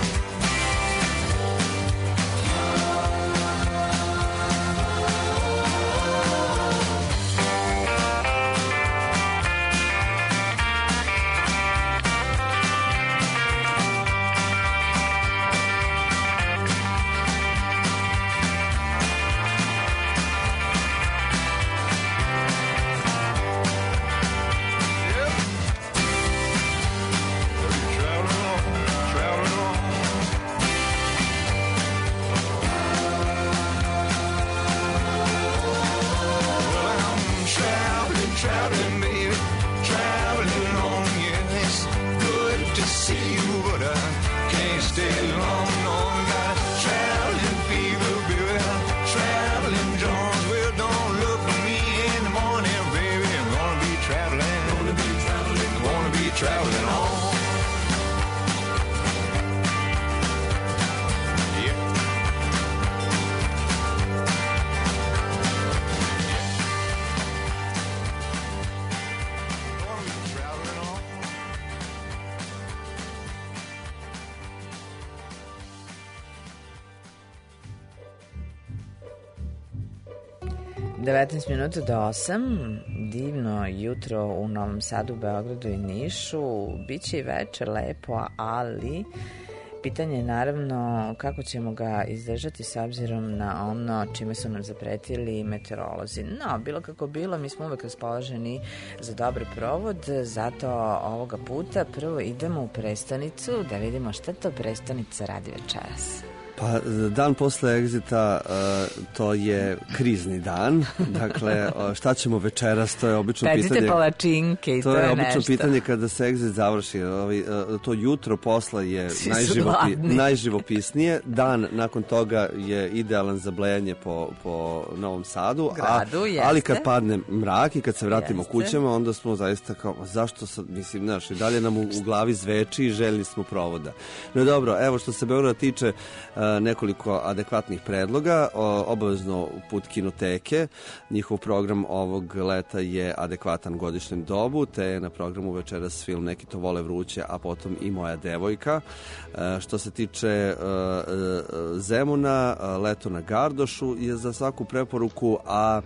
devetnaest minuta do osam, divno jutro u Novom Sadu, Beogradu i Nišu. Biće i večer lepo, ali pitanje je naravno kako ćemo ga izdržati s obzirom na ono čime su nam zapretili meteorolozi. No, bilo kako bilo, mi smo uvek raspoloženi za dobar provod, zato ovoga puta prvo idemo u prestonicu da vidimo šta to prestonica radi večeras. Pa, dan posle egzita uh, to je krizni dan. Dakle, šta ćemo večeras, to je obično Pecite pitanje. palačinke i to, to je, je obično nešto. pitanje kada se egzit završi. Ovi, uh, to jutro posla je najživopi, najživopisnije. Dan nakon toga je idealan za blejanje po, po Novom Sadu. Gradu, a, ali kad padne mrak i kad se vratimo jeste. kućama, onda smo zaista kao, zašto sad, mislim, znaš, i dalje nam u, u glavi zveči i željni smo provoda. No dobro, evo što se Beograda tiče, uh, nekoliko adekvatnih predloga, obavezno put kinoteke. Njihov program ovog leta je adekvatan godišnjem dobu, te je na programu večeras film Neki to vole vruće, a potom i Moja devojka. Što se tiče Zemuna, Leto na Gardošu je za svaku preporuku, a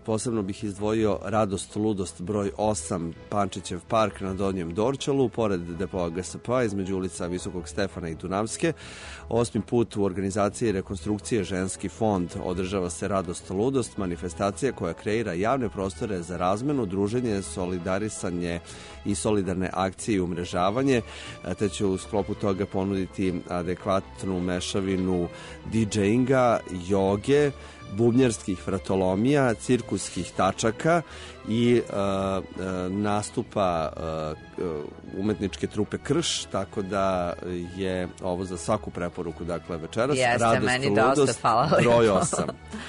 Posebno bih izdvojio Radost, ludost broj osam, Pančićev park na Donjem Dorćolu, pored depoa G S P između ulica Visokog Stefana i Dunavske. Osmi put u organizaciji i rekonstrukcije Ženski fond održava se Radost, ludost, manifestacija koja kreira javne prostore za razmenu, druženje, solidarisanje i solidarne akcije i umrežavanje, te će u sklopu toga ponuditi adekvatnu mešavinu didžejinga, joge, bubnjarskih vratolomija, cirkuskih tačaka i uh, uh, nastupa uh, umetničke trupe Krš, tako da je ovo za svaku preporuku, dakle večeras. Jeste, Radost, meni ludost, dosta, hvala broj lepo. osam.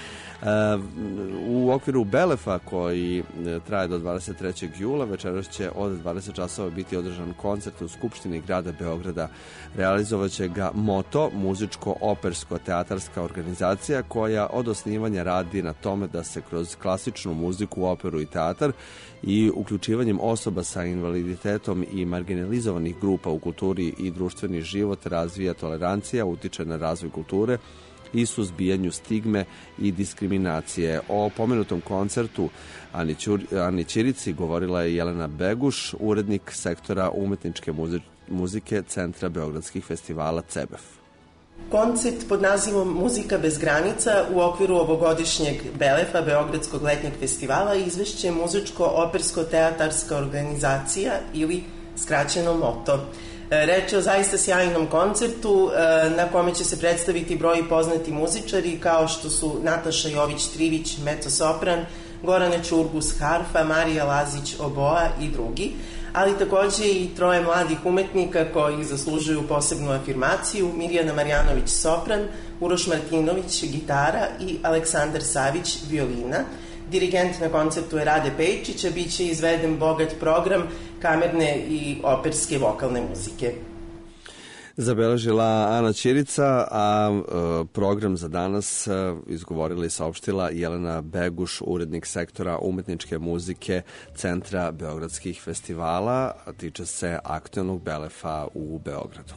U okviru Belefa koji traje do dvadeset trećeg jula večeras će od dvadeset časova biti održan koncert u Skupštini grada Beograda. Realizovaće ga Moto, muzičko-opersko-teatarska organizacija koja od osnivanja radi na tome da se kroz klasičnu muziku, operu i teatar i uključivanjem osoba sa invaliditetom i marginalizovanih grupa u kulturi i društveni život razvija tolerancija, utiče na razvoj kulture i suzbijanju stigme i diskriminacije. O pomenutom koncertu Ani, Ćur, Ani Ćirici govorila je Jelena Beguš, urednik sektora umetničke muzike Centra beogradskih festivala C E B E F. Koncert pod nazivom Muzika bez granica u okviru ovogodišnjeg Belefa, Beogradskog letnjeg festivala, izvešće muzičko-opersko-teatarska organizacija ili skraćeno Moto. Reč je o zaista sjajnom koncertu na kome će se predstaviti brojni poznati muzičari kao što su Nataša Jović-Trivić, mezzo-sopran, Gorana Ćurgus, harfa, Marija Lazić, oboa i drugi, ali takođe i troje mladih umetnika koji zaslužuju posebnu afirmaciju, Mirjana Marjanović, sopran, Uroš Martinović, gitara i Aleksandar Savić, violina. Dirigent na koncertu je Rade Pejčić, a bit će izveden bogat program kamerne i operske vokalne muzike. Zabeležila Ana Ćirica, a e, program za danas e, izgovorila i saopštila Jelena Beguš, urednik sektora umetničke muzike Centra beogradskih festivala, a tiče se aktuelnog Belefa u Beogradu.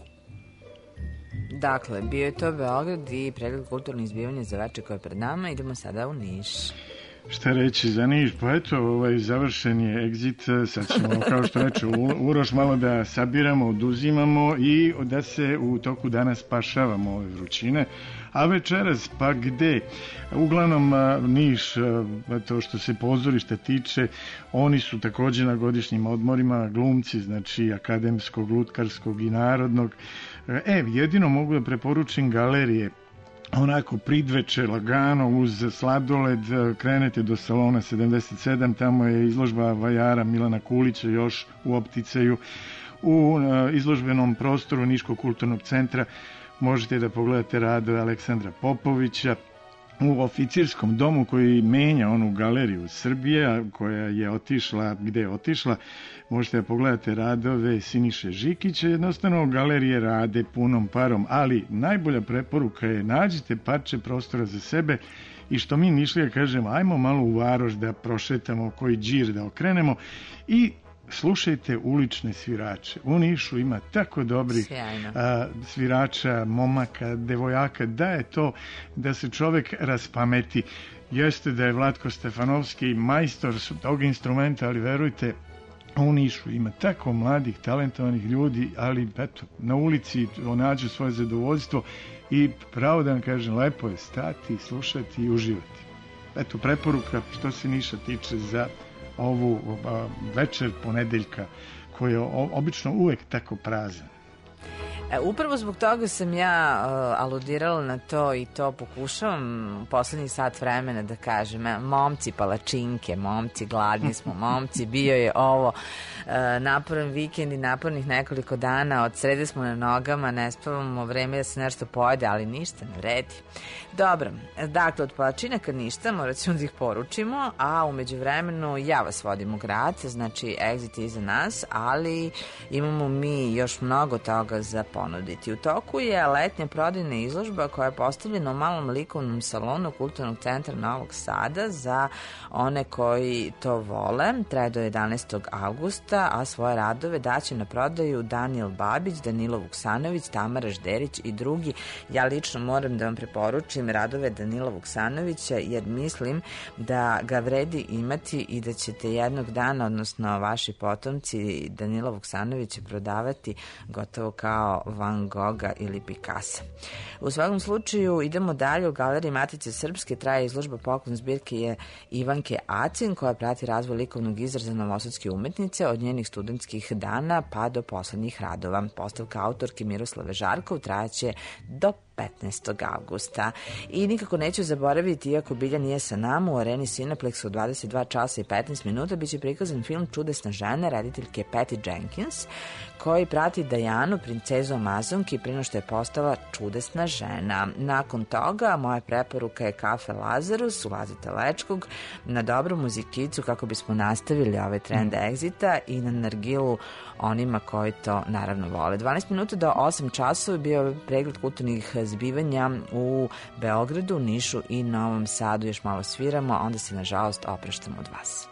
Dakle, bio je to Beograd i pregled kulturnih izbivanja za veče koje je pred nama. Idemo sada u Niš. Šta reći za Niš? Pa eto, ovaj, završen je Exit, sad ćemo, kao što reče Uroš, malo da sabiramo, oduzimamo i da se u toku dana spašavamo ove vrućine. A večeras, pa gde? Uglavnom, Niš, to što se pozorišta tiče, oni su takođe na godišnjim odmorima, glumci, znači akademskog, lutkarskog i narodnog. E, jedino mogu da preporučim galerije, onako pridveče, lagano, uz sladoled, krenete do salona sedamdeset sedam, tamo je izložba vajara Milana Kulića još u opticaju. U izložbenom prostoru Niškog kulturnog centra možete da pogledate radove Aleksandra Popovića. U oficirskom domu koji menja onu galeriju Srbije, koja je otišla, gde je otišla, možete da pogledate radove Siniše Žikića. Jednostavno, galerije rade punom parom, ali najbolja preporuka je nađite parče prostora za sebe i što mi Nišlija kažemo, ajmo malo u Varoš da prošetamo, koji džir da okrenemo i slušajte ulične svirače. U Nišu ima tako dobrih a, svirača, momaka, devojaka, da je to da se čovek raspameti. Jeste da je Vlatko Stefanovski majstor tog instrumenta, ali verujte, u Nišu ima tako mladih, talentovanih ljudi, ali eto, na ulici nađu svoje zadovoljstvo i pravo da vam kažem, lepo je stati, slušati i uživati. Eto, preporuka što se Niša tiče za ovu večer ponedeljka koji je obično uvek tako prazan. E, upravo zbog toga sam ja uh, aludirala na to i to pokušavam u poslednjih sat vremena da kažem, e, momci palačinke, momci gladni smo, momci bio je ovo uh, naporan vikend i napornih nekoliko dana, od srede smo na nogama, ne spavamo, vreme da se nešto pojede, ali ništa ne vredi. Dobro, dakle od palačina kad ništa morat ćemo da ih poručimo, a umeđu vremenu ja vas vodim u grad, znači Exit je iza nas, ali imamo mi još mnogo toga za ponudu. ponuditi. U toku je letnja prodajna izložba koja je postavljena u malom likovnom salonu Kulturnog centra Novog Sada za one koji to vole. Traje do jedanaestog avgusta, a svoje radove daće na prodaju Danijel Babić, Danilo Vuksanović, Tamara Žderić i drugi. Ja lično moram da vam preporučim radove Danila Vuksanovića, jer mislim da ga vredi imati i da ćete jednog dana, odnosno vaši potomci, Danila Vuksanovića prodavati gotovo kao Van Gogha ili Picassa. U svakom slučaju idemo dalje. U Galeriji Matice Srpske traje izložba poklon zbirke je Ivanke Acin, koja prati razvoj likovnog izraza novosadske umetnice od njenih studentskih dana pa do poslednjih radova. Postavka autorke Miroslave Žarkov trajaće do petnaestog avgusta. I nikako neću zaboraviti, iako Bilja nije sa nama, u areni Cineplex u dvadeset dva časa i petnaest minuta biće prikazan film Čudesna žena rediteljke Patty Jenkins, koji prati Dajanu, princezu Amazonki, prije što je postala čudesna žena. Nakon toga, moja preporuka je Kafe Lazarus, ulazite Lečkog, na dobru muzikicu kako bismo nastavili ovaj trend Exita i na nargilu onima koji to naravno vole. dvanaest minuta do osam časova je bio pregled kulturnih zbivanja u Beogradu, Nišu i Novom Sadu. Još malo sviramo, onda se nažalost opraštamo od vas.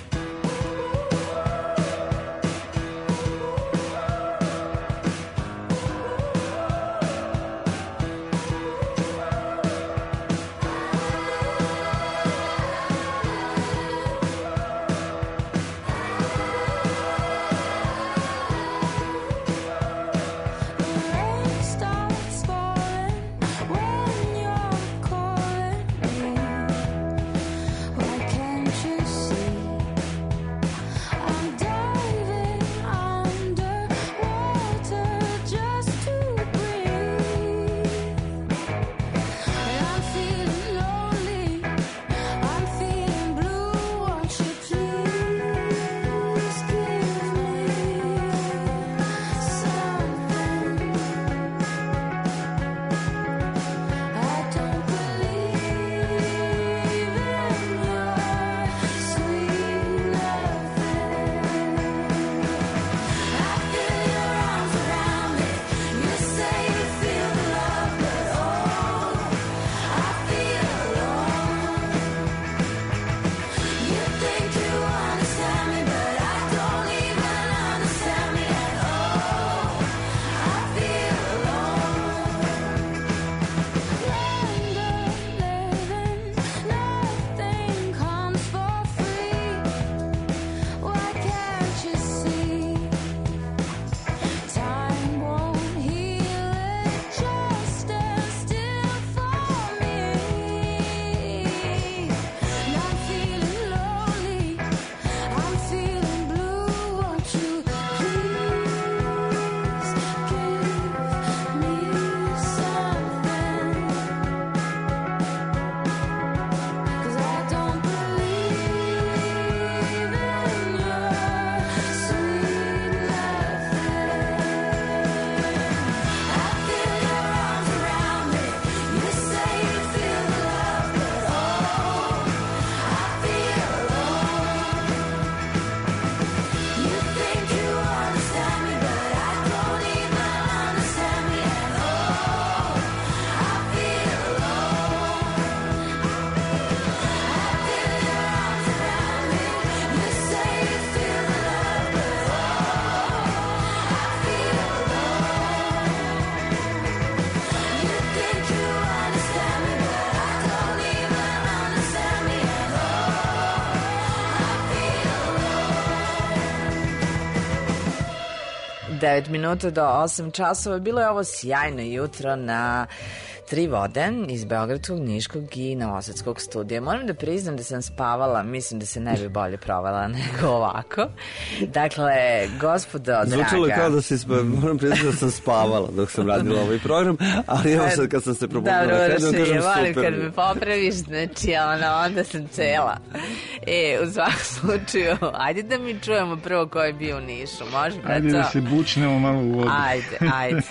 devet minuta do osam časova. Bilo je ovo sjajno jutro na Tri vode iz Beogradskog, Niškog i Novosadskog studija. Moram da priznam da sam spavala, mislim da se ne bi bolje provala nego ovako. Dakle, gospodo draga... Zvučalo je kao da si spa... moram priznati da sam spavala dok sam radila ovaj program, ali evo sad kad sam se probudila na kraju, da kažem super. Kad me popraviš, znači ono, onda sam cela. E, u svakom slučaju, ajde da mi čujemo prvo ko je bio u Nišu. Može, ajde da se bučnemo malo u vodu. Ajde, ajde.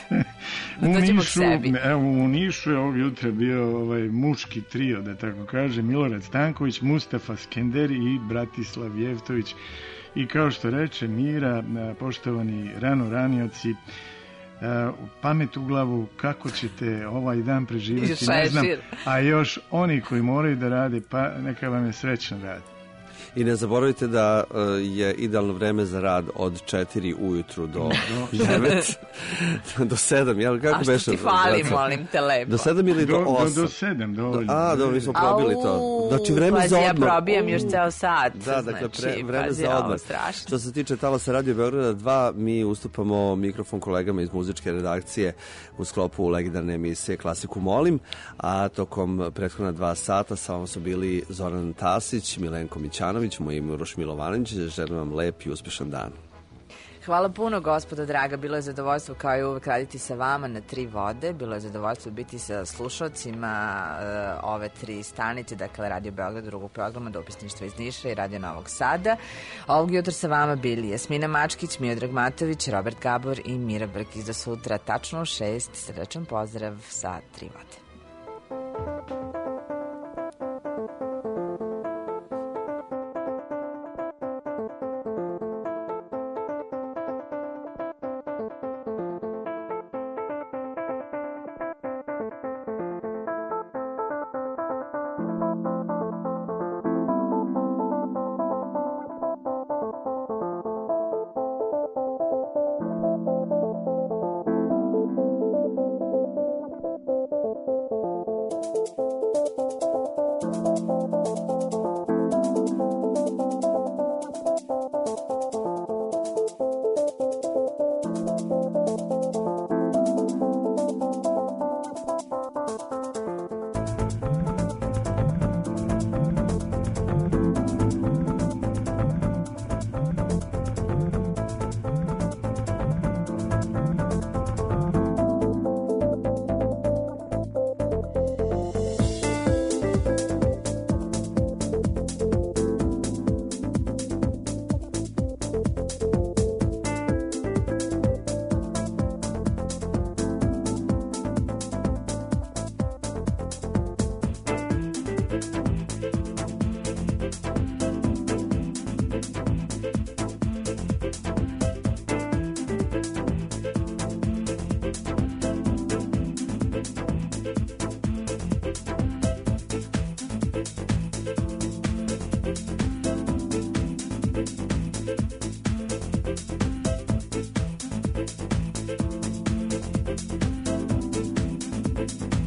U Nišu, evo, u Nišu je ovog jutra bio ovaj muški trio, da tako kaže, Milorad Stanković, Mustafa Skenderi i Bratislav Jevtović. I kao što reče Mira, poštovani rano ranioci, pamet u glavu kako ćete ovaj dan preživjeti, ne znam, a još oni koji moraju da rade, pa neka vam je srećno radi. I ne zaboravite da je idealno vreme za rad od četiri ujutru do devet, do sedam, jel? Kako a što beše, ti fali, molim te lepo? Do sedam ili do osam? Do, do sedam, dovoljno. A, dobro, mi smo probili to. Znači, vreme za odmor. Ja probijam još ceo sat. Da, dakle, pre, vreme za odmor. Što se tiče Talasa Radio Beograda dva, mi ustupamo mikrofon kolegama iz muzičke redakcije u sklopu legendarne emisije Klasiku molim, a tokom prethodna dva sata sa vama su bili Zoran Tasić, Milenko Mićanović, moj ime Uroš Milovanović, želim vam lep i uspešan dan. Hvala puno, gospodo draga, bilo je zadovoljstvo kao i uvek raditi sa vama na Tri vode, bilo je zadovoljstvo biti sa slušalcima uh, ove tri stanice, dakle Radio Beograd, drugog programa, Dopisništva iz Niša i Radio Novog Sada. Ovog jutra sa vama bili Jasmina Mačkić, Miodrag Matović, Robert Gabor i Mira Brkić. Do sutra, tačno u šest, srdačan pozdrav sa Tri vode. Thank you.